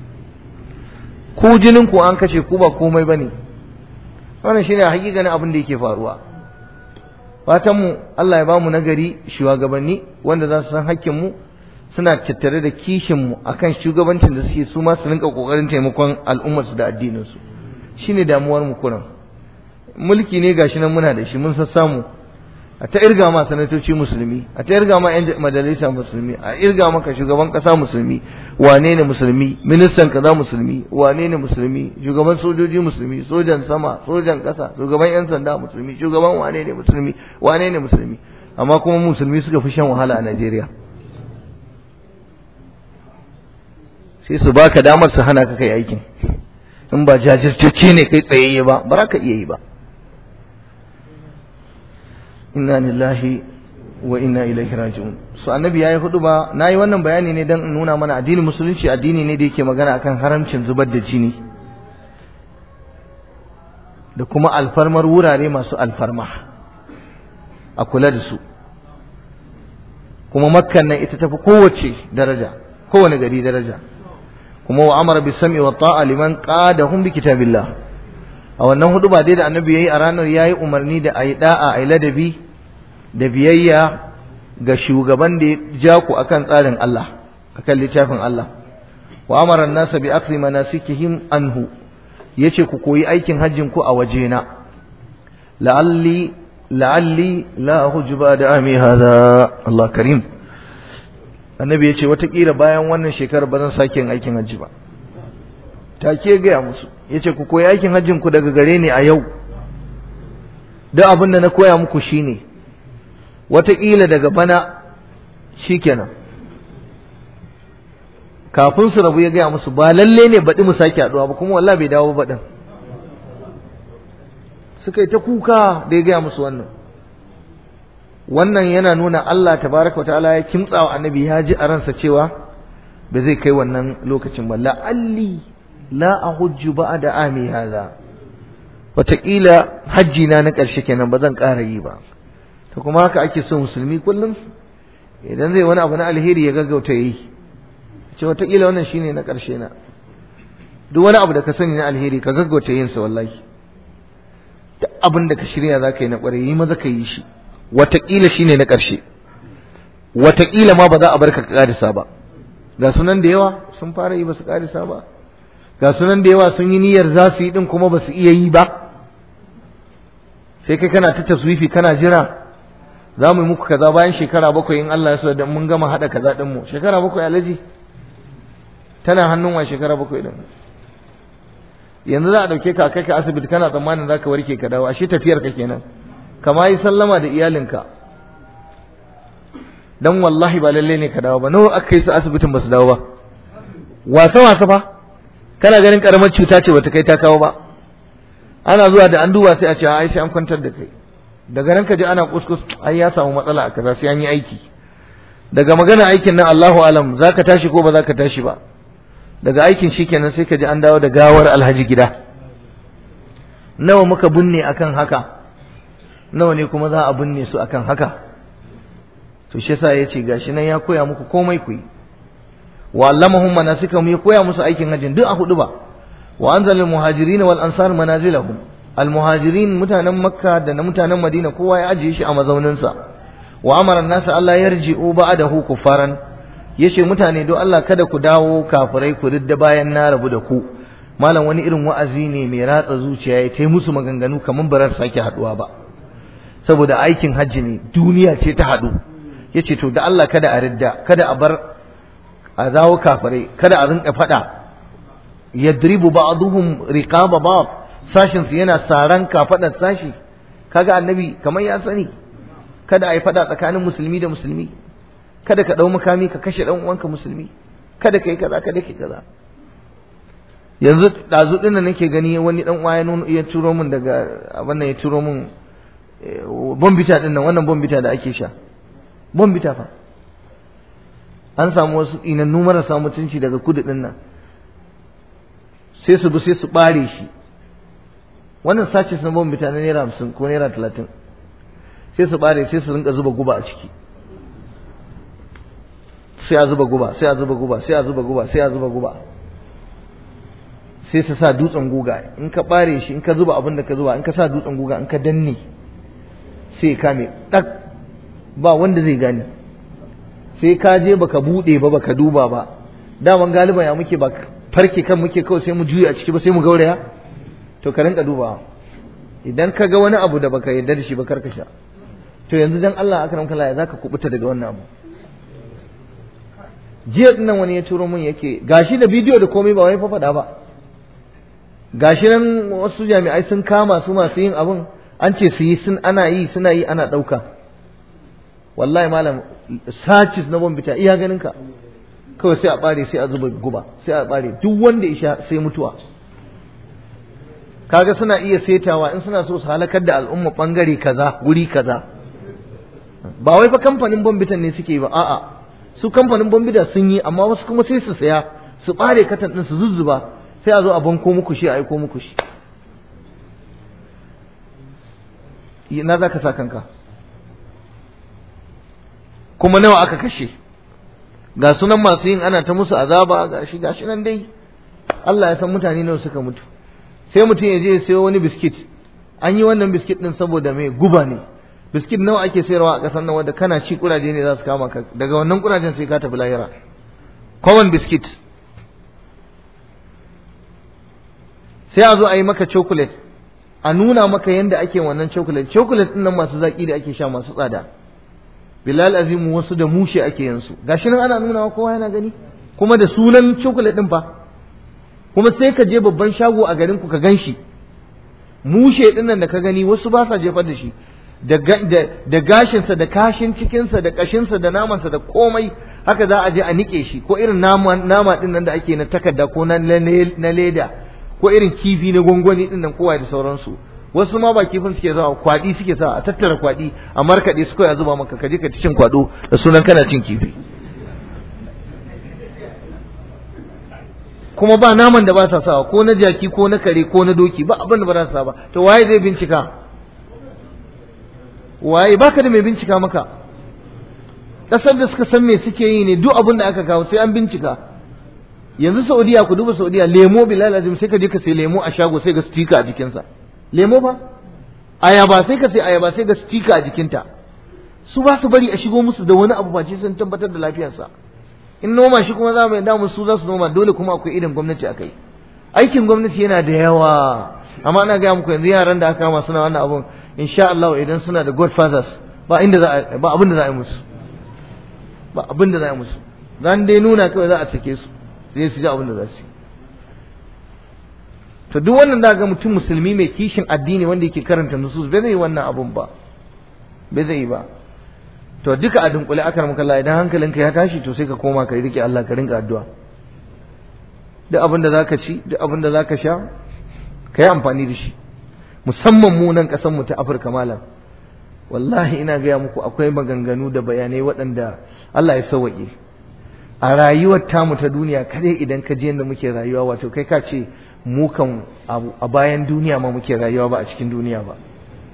Ku jinin ku an kashe ku ba komai bane. Wannan shine hakikanin abin da yake faruwa. Fatan mu Allah ya bamu nagari shugabanni wanda za su san hakkin mu, suna tattare da kishin mu akan shugabancin da suke, su ma su rinka kokarin taimakon al'ummar su da addinin su. Shine damuwar mu kuran. Mulki ne gashi nan muna da shi, mun sassamu. A ta irga ma sanatoci musulmi, a ta irga ma yan majalisa musulmi, a irga maka shugaban kasa musulmi, wane ne musulmi, ministan kaza musulmi, wane ne musulmi, shugaban sojoji musulmi, sojan sama, sojan kasa, shugaban yan sanda musulmi, shugaban wane ne musulmi, wane ne musulmi. Amma kuma musulmi suka fi shan wahala a Najeriya. Sai su baka damar su hana ka kai aikin, in ba jajirtacce ne kai tsayayye ba, ba za ka iya yi ba. Inna lillahi wa inna ilaihi raji'un. So annabi yayi hudu ba, nayi wannan bayani ne dan in nuna mana addinin musulunci addini ne da yake magana akan haramcin zubar da jini da kuma alfarmar wurare masu alfarma, a kula da su. Kuma Makkan nan ita tafi kowace daraja, kowane gari daraja. Kuma wa amara bis sam'i wa ta'a liman qadahum bi kitabillah. A wannan hudu ba dai da annabi yayi a ranar, yayi umarni da ayi da'a, ayi ladabi da biyayya ga shugaban da ya ja ku akan tsarin Allah, akan littafin Allah. Wa amara an-nasa bi akhdhi manasikihim anhu, yace ku koyi aikin hajjin ku a wajena. La'alli la hujba da ami hada. Allah karim. Annabi yace watakila bayan wannan shekarar ba zan sake yin aikin hajji ba. Take gaya musu, yace ku koyi aikin hajjin ku daga gare ni a yau. Duk abin da na koya muku shine, wataƙila daga bana shikenan. Kafin su rabu ya gaya musu ba lalle ne baɗi mu sake haɗuwa ba, kuma wallahi bai dawo baɗin. Suka yi ta kuka da ya gaya musu wannan. Wannan yana nuna Allah tabaraka wa ta'ala ya kimtsawa annabi, ya ji a ransa cewa ba zai kai wannan lokacin ba. La'alli la ahujju ba'da ami hadha, wataƙila hajji na ƙarshe kenan ba zan ƙara yi ba. To kuma haka ake so musulmi kullum idan zai wani abu na alheri ya gaggauta yi, ce wataƙila wannan shine na ƙarshe na. Duk wani abu da ka sani na alheri ka gaggauta yin sa. Wallahi duk abin da ka shirya za ka yi na ƙwarai, yi maza ka yi shi. Wataƙila shine na ƙarshe, wataƙila ma ba za a bar ka ƙarisa ba. Ga sunan da yawa sun fara yi ba su ƙarisa ba, ga sunan da yawa sun yi niyyar za su yi din kuma ba su iya yi ba. Sai kai kana ta taswifi kana jira za mu yi muku kaza bayan shekara 7 in Allah ya so da mun gama hada kaza din mu. Shekara 7 alaji tana hannun wa shekara 7 din. Yanzu za a dauke ka kai ka asibiti kana tsammanin zaka warke ka dawo, ashe tafiyar ka kenan. Kama yi sallama da iyalinka, dan wallahi ba lalle ne ka dawo ba. Nawa aka yi su asibitin ba su dawo ba, wasa fa. Kana ganin karamar cuta ce bata kai ta kawo ba, ana zuwa da an duba sai a ce ai sai an kwantar da kai. Daga nan ka ji ana kuskus, ai ya samu matsala a kaza sai an yi aiki. Daga magana aikin nan Allahu alam zaka tashi ko ba zaka tashi ba. Daga aikin shikenan sai ka ji an dawo da gawar alhaji gida. Nawa muka binne akan haka, nawa ne kuma za a binne su akan haka. To shi yasa yace gashi nan ya koya muku komai ku yi. Wa allamahum manasikahum, ya koya musu aikin hajjin duk a hudu ba. Wa anzalal muhajirin wal ansar manazilahum, al muhajirin mutanen Makka da na mutanen Madina kowa ya ajiye shi a mazaunin sa. Wa amara an-nas Allah yarji'u ba'dahu kuffaran, yace mutane don Allah kada ku dawo kafirai ku ridda bayan na rabu da ku. Malam wani irin wa'azi ne mai ratsa zuciya, ya tai musu maganganu kaman ba za su sake haduwa ba, saboda aikin hajji ne, duniya ce ta hadu. Yace to da Allah kada a ridda, kada a bar a zawo kafirai, kada a rinka fada. Yadribu ba'dhum riqaba ba'd, sashin su yana saran kafadar sashi. Kaga annabi kamar ya sani kada a yi fada tsakanin musulmi da musulmi, kada ka dau makami ka kashe dan uwanka musulmi, kada kai kaza kada kai kaza. Yanzu dazu din nan nake gani wani dan uwa ya turo min daga abin nan, ya turo min bombita din nan, wannan bombita da ake sha, bombita fa an samu wasu inannu marasa mutunci daga kudu din nan, sai su bi sai su bare shi. Wannan sace sun bombita na naira 50 ko naira 30, sai su bare sai su rinka zuba guba a ciki, sai a zuba guba sai a zuba guba sai a zuba guba sai a zuba guba, sai su sa dutsen guga. In ka bare shi, in ka zuba abin da ka zuba, in ka sa dutsen guga, in ka danne sai kame dak, ba wanda zai gane. Sai ka je baka bude ba baka duba ba, daman galiban ya muke ba farke kan muke kawai sai mu juye a ciki ba, sai mu gauraya. To ka rinka dubawa, idan ka ga wani abu da baka yarda da shi ba karka sha. To yanzu dan Allah akram kallah ya zaka kubuta daga wannan abu. Jiya dinnan wani ya turo mun yake gashi da bidiyo da komai, ba wai fa faɗa ba, gashi nan wasu jami'ai sun kama su masu yin abun, an ce su yi, ana yi suna yi ana ɗauka. Wallahi malam sacis na bombita iya ganin ka kawai sai a bare sai a zuba guba, sai a bare duk wanda ya sha sai mutuwa. Kaga suna iya setawa in suna so su halakar da al'umma bangare kaza guri kaza. Ba wai fa kamfanin bombitan ne suke yi ba, a'a su kamfanin bombita sun yi, amma wasu kuma sai su saya su bare katan din su zuzzuba, sai a zo a banko muku shi a aiko muku shi. Ina za ka sa kanka? Kuma nawa aka kashe? Ga sunan masu yin ana ta musu azaba, gashi nan dai Allah ya san mutane nawa suka mutu. Sai mutum ya je ya sayo wani biskit, an yi wannan biskit din saboda mai guba ne. Biskit nawa ake sayarwa a ƙasar nan wanda kana ci kuraje ne za su kama ka, daga wannan kurajen sai ka tafi lahira. Common biskit. Sai a zo a yi maka chocolate, a nuna maka yadda ake wannan chocolate. Chocolate din nan masu zaki da ake sha masu tsada, bilal azimu wasu da mushe ake yansu, gashi nan ana nuna wa kowa yana gani, kuma da sunan chocolate din fa. Kuma sai ka je babban shago a garin ku ka ganshi, mushe din nan da ka gani wasu ba sa jefar da shi, da gashinsa da kashin cikinsa da kashinsa da namansa da komai, haka za a je a nike shi, ko irin nama din nan da ake na takarda ko na leda, ko irin kifi na gwangwani din nan kowa da sauransu. Wasu ma ba kifin suke zawa, kwadi suke sa a tattara kwadi a markade su kai a zuba maka, kaje ka ci cin kwado da sunan kana cin kifi. Kuma ba naman da ba sa sawa, ko na jaki ko na kare ko na doki, ba abin da ba za su sa ba. To waye zai bincika? Waye? Baka da mai bincika maka. Kasar da suka san me suke yi ne, duk abin da aka kawo sai an bincika. Yanzu Saudiya, ku duba Saudiya, lemo bilal azim, sai ka je ka sai lemo a shago sai ga stika a jikinsa. Lemo fa? Ayaba sai ka sai ayaba sai ga stika a jikinta. Su ba su bari a shigo musu da wani abu ba ce sun tabbatar da lafiyarsa. In noma shi kuma za mu yadda su za su noma, dole kuma akwai irin gwamnati a kai. Aikin gwamnati yana da yawa, amma ana gaya muku yanzu yaran da aka kama suna wannan abun, insha Allah idan suna da godfathers ba abin da za a yi musu, ba abin da za a yi musu. Zan dai nuna kawai za a sake su, sai su ji abin da za su yi. To duk wannan da ga mutum musulmi mai kishin addini wanda yake karanta nusus bai zai yi wannan abun ba, bai zai yi ba. To duka a dunkule akar maka Allah, idan hankalinka ya tashi to sai ka koma ka rike Allah, ka rinka addu'a. Duk abin da zaka ci, duk abin da zaka sha, ka yi amfani da shi. Musamman mu nan ƙasar mu ta Afirka malam, wallahi ina gaya muku akwai maganganu da bayanai waɗanda Allah ya sauwaƙe. A rayuwar tamu ta duniya kadai idan ka je yadda muke rayuwa, wato kai ka ce mu kan a bayan duniya ma muke rayuwa ba a cikin duniya ba.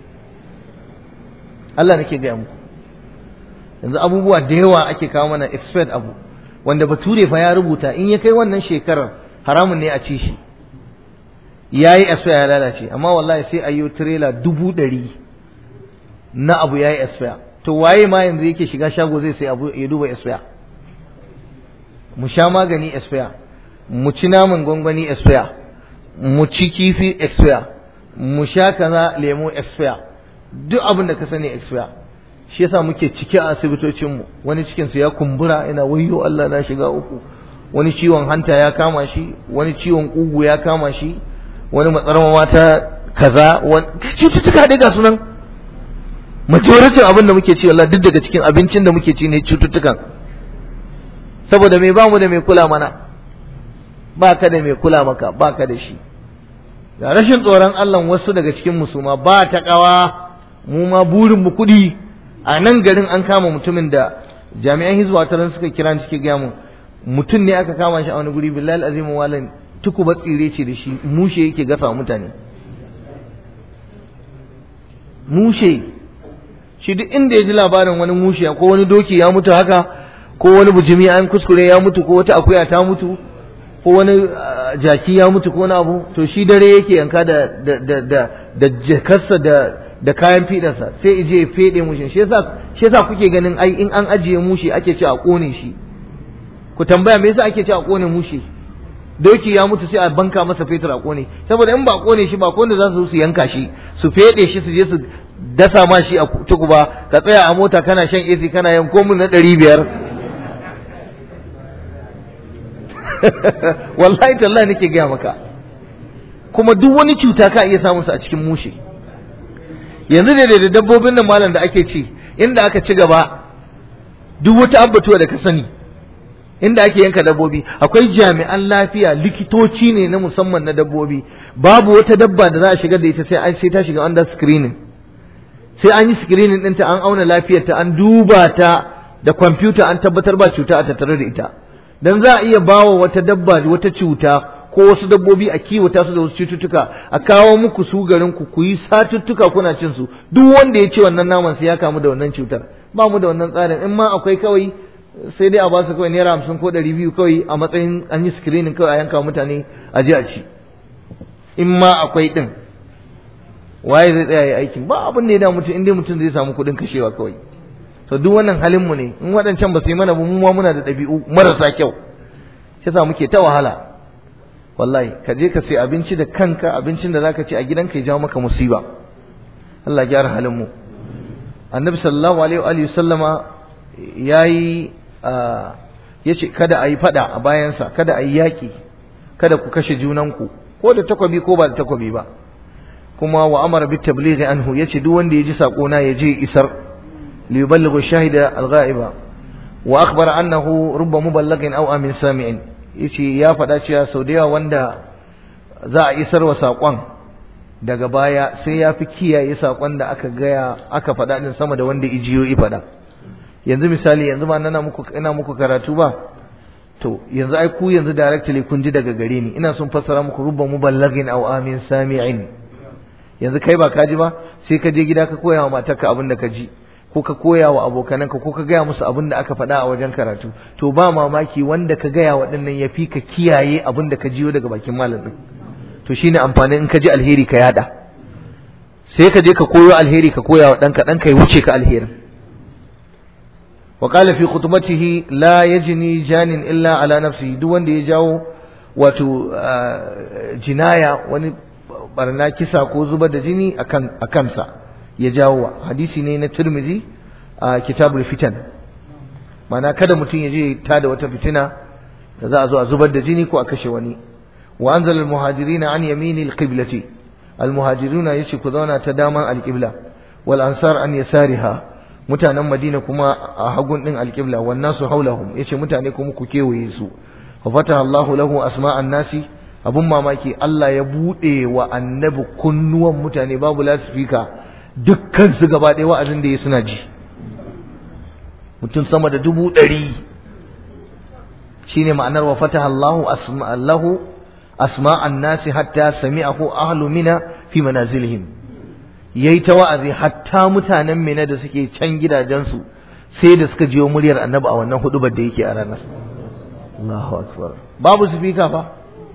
Allah nake gaya muku. Yanzu abubuwa da yawa ake kawo mana expert abu wanda bature fa ya rubuta in ya kai wannan shekarar haramun ne a ci shi, yayi expire ya lalace, amma wallahi sai ayyo trailer 100,000 na abu yayi expire. To waye ma yanzu yake shiga shago zai sai abu ya duba expire? Mu sha magani expire, mu ci naman gwangwani expire, mu ci kifi expire, mu sha kaza lemo expire, duk abin da ka sani expire. Shi yasa muke cike a asibitocinmu, wani cikinsu ya kumbura ina wayyo Allah na shiga uku, wani ciwon hanta ya kama shi, wani ciwon kugu ya kama shi, wani matsarma mata kaza, cututtuka dai ga sunan. Majoritin abin da muke ci wallahi duk daga cikin abincin da muke ci ne cututtukan. Saboda me bamu da mai kula mana, baka da mai kula maka, baka da shi. Da rashin tsoron Allah wasu daga cikin musuma ba ta kawa, mu ma burin mu kudi. A nan garin an kama mutumin da jami'an hizba taran suka kira ni suke gaya mu, mutum ne aka kama shi a wani guri, billahi alazim walan tukuba tsire ce da shi, mushe yake gasa mutane. Mushe shi duk inda ya ji labarin wani mushe ko wani doki ya mutu haka, ko wani bujimi an kuskure ya mutu, ko wata akuya ta mutu, ko wani jaki ya mutu ko wani abu, to shi dare yake yanka da jakarsa da kayan fidarsa sai ije ya fede mushin. Shi yasa kuke ganin ai in an ajiye mushi ake ce a kone shi. Ku tambaya me yasa ake ce a kone mushi? Doki ya mutu sai a banka masa fetur a kone, saboda in ba kone shi ba kone za su yanka shi, su fede shi, su je su dasa ma shi a tukuba, ka tsaya a mota kana shan AC kana yanko mun na 500. Wallahi tallahi nake gaya maka. Kuma duk wani cuta ka iya samun sa a cikin mushe. Yanzu da dabbobin nan malam da ake ci, inda aka ci gaba, duk wata abbatuwa da ka sani, inda ake yanka dabbobi akwai jami'an lafiya, likitoci ne na musamman na dabbobi. Babu wata dabba da za a shigar da ita sai ta shiga under screening, sai an yi screening ɗinta, an auna lafiyarta, an duba ta da kwamfuta, an tabbatar ba cuta a tattare da ita. Dan za a iya bawa wata dabba wata cuta ko wasu dabbobi a kiwata su da wasu cututtuka, a kawo muku su garin ku yi satuttuka kuna cin su, duk wanda ya ce wannan naman sai ya kamu da wannan cutar. Ba mu da wannan tsarin, in ma akwai kawai sai dai a ba su kawai naira 50 ko 200 kawai a matsayin an yi screening kawai a yanka mutane a je a ci, in ma akwai din. Waye zai tsaya yi aikin? Ba abin da ya da mutum, in dai mutum zai samu kuɗin kashewa kawai. To duk wannan halin mu ne, in waɗancan ba su yi mana ba, mu ma muna da ɗabi'u marasa kyau, shi yasa muke ta wahala. Wallahi ka je ka sai abinci da kanka, abincin da zaka ci a gidanka ya jawo maka musiba. Allah ya gyara halin mu. Annabi sallallahu alaihi wa sallama yayi yace kada ayi fada a bayansa, kada ayi yaki, kada ku kashe junanku, ko da takwabi ko ba da takwabi ba. Kuma wa amara bit tablighi anhu, yace duk wanda ya ji sako na ya je isar, li yuballighu shahida al-ghaiba wa akhbara annahu rubba muballighin aw amin sami'in. Yace ya faɗa cewa sau da yawa wanda za a isar wa saƙon daga baya sai ya fi kiyaye saƙon da aka faɗa din sama da wanda ijiyo faɗa. Yanzu misali, yanzu ma ina muku karatu ba, to yanzu ai ku yanzu directly kun ji daga gare ni, ina son fassara muku rubba muballighin aw amin sami'in. Yanzu kai ba ka ji ba, sai ka je gida ka koya wa matarka abin da ka ji, ko ka koya wa abokananka, ko ka gaya musu abin da aka faɗa a wajen karatu. To ba mamaki wanda ka gaya waɗannan ya fi ka kiyaye abin da ka jiyo daga bakin malam ɗin. To shine amfanin in ka ji alheri ka yada, sai ka je ka koyo alheri ka koya wa ɗanka, ɗanka ya wuce ka alherin. wa qala fi khutbatihi la yajni janin illa ala nafsihi, duk wanda ya jawo wato jinaya, wani barna, kisa ko zubar da jini a kansa ya jawo. Hadisi ne na Tirmidhi a kitabul fitan. Mana kada mutum ya je ta da wata fitina da za a zo a zubar da jini ko a kashe wani. Wa anzala al-muhajirina an yamini al-qiblati, al-muhajiruna yace ku zauna ta daman al-qibla, wal ansar an yasariha, mutanen Madina kuma a hagun din al-qibla, wan nasu hawlahum, yace mutane kuma ku kewaye su. Fa fataha Allahu lahu asma'an nasi, abun mamaki Allah ya bude wa annabi kunnuwan mutane, babu lasifika, dukkan su gaba ɗaya wa'azin da ya suna ji. Mutum sama da 100,000 shine ma'anar wa fataha Allahu asma'an nasi hatta sami'ahu ahlu mina fi manazilihim. Yayi ta wa'azi hatta mutanen Mina da suke can gidajensu sai da suka jiyo muryar annabi a wannan hudubar da yake a ranar. Allahu akbar. Babu sifika fa.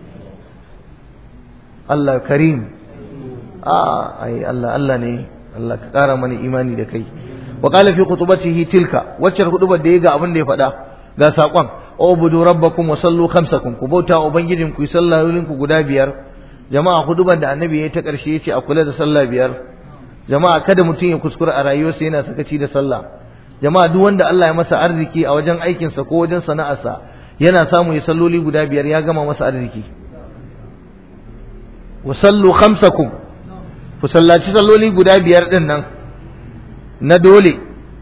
Allah karim. Ai Allah ne. Allah ka kara mana imani da kai. Wa qala fi khutbatihi tilka, wacce hudubar da ya ga abin da ya faɗa ga sakon, ubudu rabbakum wa sallu khamsakum, ku bauta ubangijin ku, sallolin ku guda 5. Jama'a hudubar da annabi yayi ta karshe yace a kula da sallah 5. Jama'a kada mutum ya kuskura a rayuwarsa yana sakaci da sallah. Jama'a duk wanda Allah ya masa arziki a wajen aikinsa ko wajen sana'arsa yana samu ya salloli guda 5, ya gama masa arziki. wa sallu khamsakum ku sallaci salloli guda 5 din nan na dole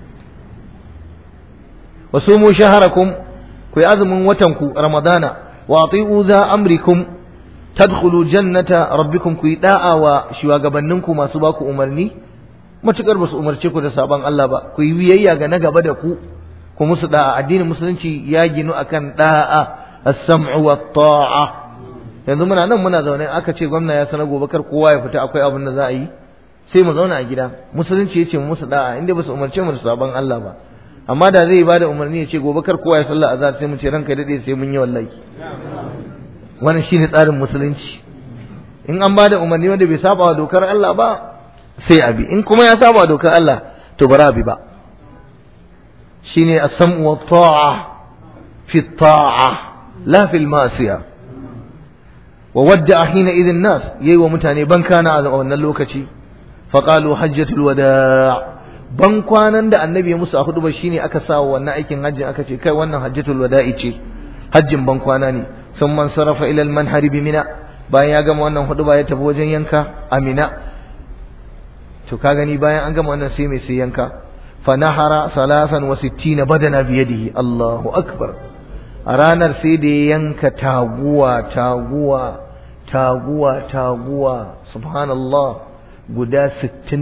wa sumu shaharakum ku yi azumin watan ku ramadana wa ati'u za amrikum tadkhulu jannata rabbikum ku yi da'a wa shugabanninku masu baku umarni matukar ba su umarce ku da saban Allah ba ku yi biyayya ga na gaba da ku musu da'a. Addinin musulunci ya ginu akan da'a as-sam'u wat-ta'a. yanzu muna nan muna zaune aka ce gwamna ya sanar gobe kar kowa ya fita akwai abin da za a yi sai mu zauna a gida. Musulunci ya ce mu musu da'a inda ba su umarce mu da saban Allah ba. amma da zai bada umarni ya ce gobe kar kowa ya sallah azhar sai mu ce ranka dade sai mun yi wallahi. wannan shine tsarin musulunci. in an bada umarni wanda bai saba wa dokar Allah ba sai abi, in kuma ya saba wa dokar Allah to bara abi ba. shine as-sam'u wat-ta'a fi at-ta'a la fi al-ma'siyah. wa wadda'a hina idhin nas yayi wa mutane bankana a wannan lokaci fa qalu hajjatul wada' ban kwanan da annabi ya musu a hudu ba shine aka sa wannan aikin hajjin aka ce kai wannan hajjatul wada'i ce, hajjin ban kwana ne. sun man sarafa ila al-manhari bi mina, bayan ya gama wannan hudu ba ya tafi wajen yanka a Mina. to ka gani bayan an gama wannan sai mai sai yanka fa nahara 63 badana bi yadihi. Allahu akbar. a ranar sai da ya yanka taguwa subhanallah guda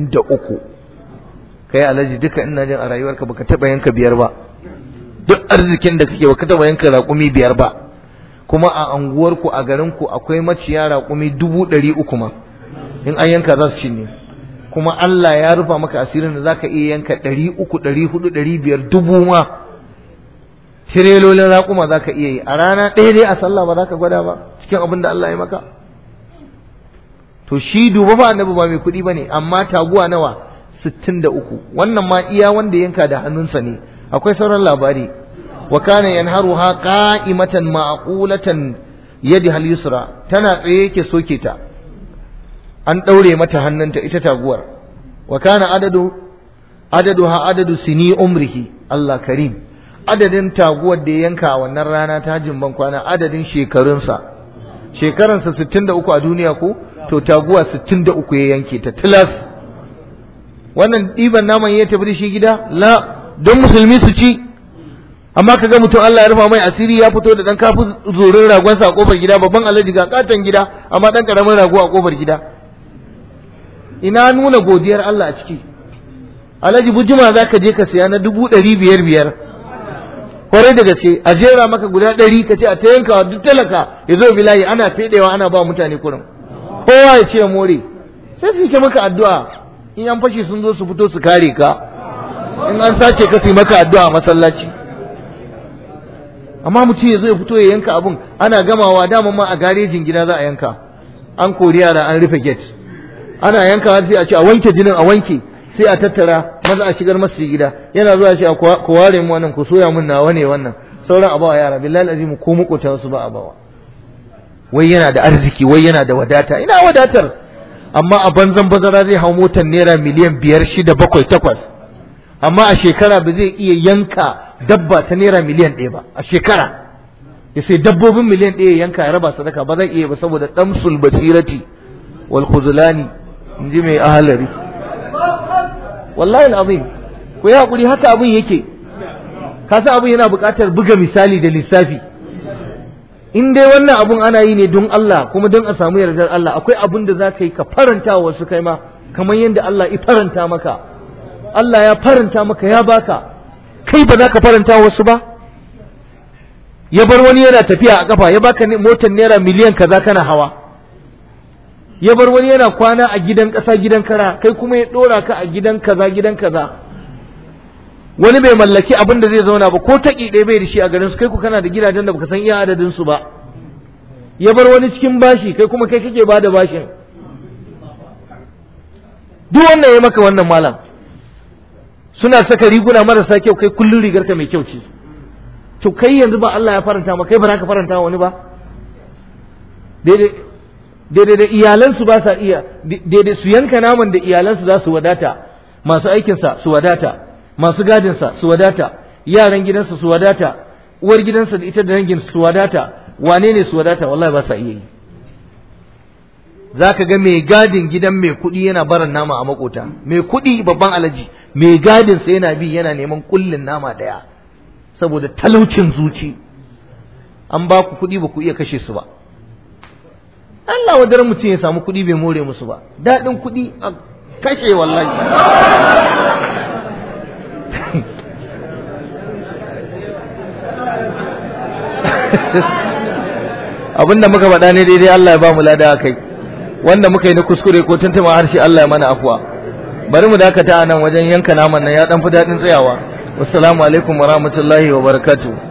63. kai alhaji duka ina jin a rayuwarka baka taba yanka 5 ba, duk arzikin da kake baka taba yanka raƙumi 5 ba. kuma a anguwarku a garinku akwai maciya raƙumi 300 ma in an yanka za su cinye. kuma Allah ya rufa maka asirin da zaka iya yanka 300 400 500 dubu ma. tirelolin raƙuma zaka iya yi a rana ɗaya dai a sallah ba zaka gwada ba cikin abin da Allah ya maka. to shi duba fa annabi ba mai kuɗi bane amma taguwa nawa 63. wannan ma iya wanda yanka da hannunsa ne. akwai sauran labari. wa kana yanharuha qa'imatan ma'qulatan yadi hal yusra, tana tsaye yake soke ta an daure mata hannunta ita taguwar. wa kana adaduha adadu sini umrihi. Allah karim. adadin taguwar da ya yanka a wannan rana ta hajjin ban kwana adadin shekarunsa 63 a duniya ko to taguwa 63 ya yanke ta tilas. wannan ɗiban naman ya tafi da shi gida la don musulmi su ci. amma kaga mutum Allah ya rufa mai asiri ya fito da dan kafu zorin ragonsa a kofar gida, babban alaji ga katon gida amma dan karamin rago a kofar gida. ina nuna godiyar Allah a ciki. alaji bujima zaka je ka siya na 500 kwarai da gaske a jera maka guda 100 ka ce a ta yanka duk talaka ya zo bilayi ana fedewa ana ba mutane kurin kowa ya ce more. sai su ce maka addu'a in an fashi sun zo su fito su kare ka, in an sace ka su yi maka addu'a a masallaci. amma mutum ya zo ya fito ya yanka abun ana gamawa dama ma a garejin gida za a yanka, an kori yara an rufe gate, ana yanka sai a ce a wanke jinin a wanke sai a tattara maza a shigar masu gida. yana zuwa ce ku ware mu wannan ku soya mun nawa ne wannan sauran abawa yara billahi azimu ko makotan su ba abawa. wai yana da arziki wai yana da wadata. ina wadatar amma a banzan bazara zai hau motar naira miliyan 5 6 7 8 amma a shekara ba zai iya yanka dabba ta naira miliyan 1 ba a shekara. ya sai dabbobin miliyan 1 yanka ya raba sadaka ba zai iya ba saboda damsul basirati wal khuzlani inji mai ahalari. wallahi alazim ku yi hakuri haka abin yake. kasa abin yana buƙatar buga misali da lissafi. in dai wannan abun ana yi ne don Allah kuma don a samu yardar Allah, akwai abin da za ka yi ka faranta wa wasu kai ma kamar yadda Allah ya faranta maka. Allah ya faranta maka ya baka, kai ba za ka faranta wasu ba. ya bar wani yana tafiya a kafa ya baka motar naira miliyan kaza kana hawa. ya bar wani yana kwana a gidan ƙasa gidan kara, kai kuma ya ɗora ka a gidan kaza gidan kaza. wani bai mallaki abin da zai zauna ba ko taƙi ɗaya bai da shi a garin su, kai ku kana da gidajen da baka san iya adadin su ba. ya bar wani cikin bashi, kai kuma kai kake bada bashin. duk wannan ya maka wannan malam. suna saka riguna marasa kyau, kai kullun rigar ka mai kyau ce. to kai yanzu ba Allah ya faranta maka, kai ba za ka faranta wani ba. daidai da iyalansu ba sa iya, daidai su yanka naman da iyalansu za su wadata, masu aikinsa su wadata, masu gadinsa su wadata, yaran gidansa su wadata, uwar gidansa da ita da dangin su wadata, wane ne su wadata? wallahi ba sa iya yi. zaka ga mai gadin gidan mai kuɗi yana barin nama a makota, mai kuɗi babban alaji mai gadin sa yana bi yana neman kullin nama daya saboda talaucin zuci. An ba ku kuɗi ba ku iya kashe su ba. Allah wadar mutum ya samu kuɗi bai more musu ba. Daɗin kuɗi a kashe wallahi. Abinda muka faɗa ne daidai Allah ya ba mu lada kai, wanda muka yi na kuskure ko tuntuma harshe Allah ya mana afuwa. Bari mu dakata a nan wajen yanka naman nan ya ɗan fi daɗin tsayawa. Wassalamu alaikum wa rahmatullahi wa barakatuh.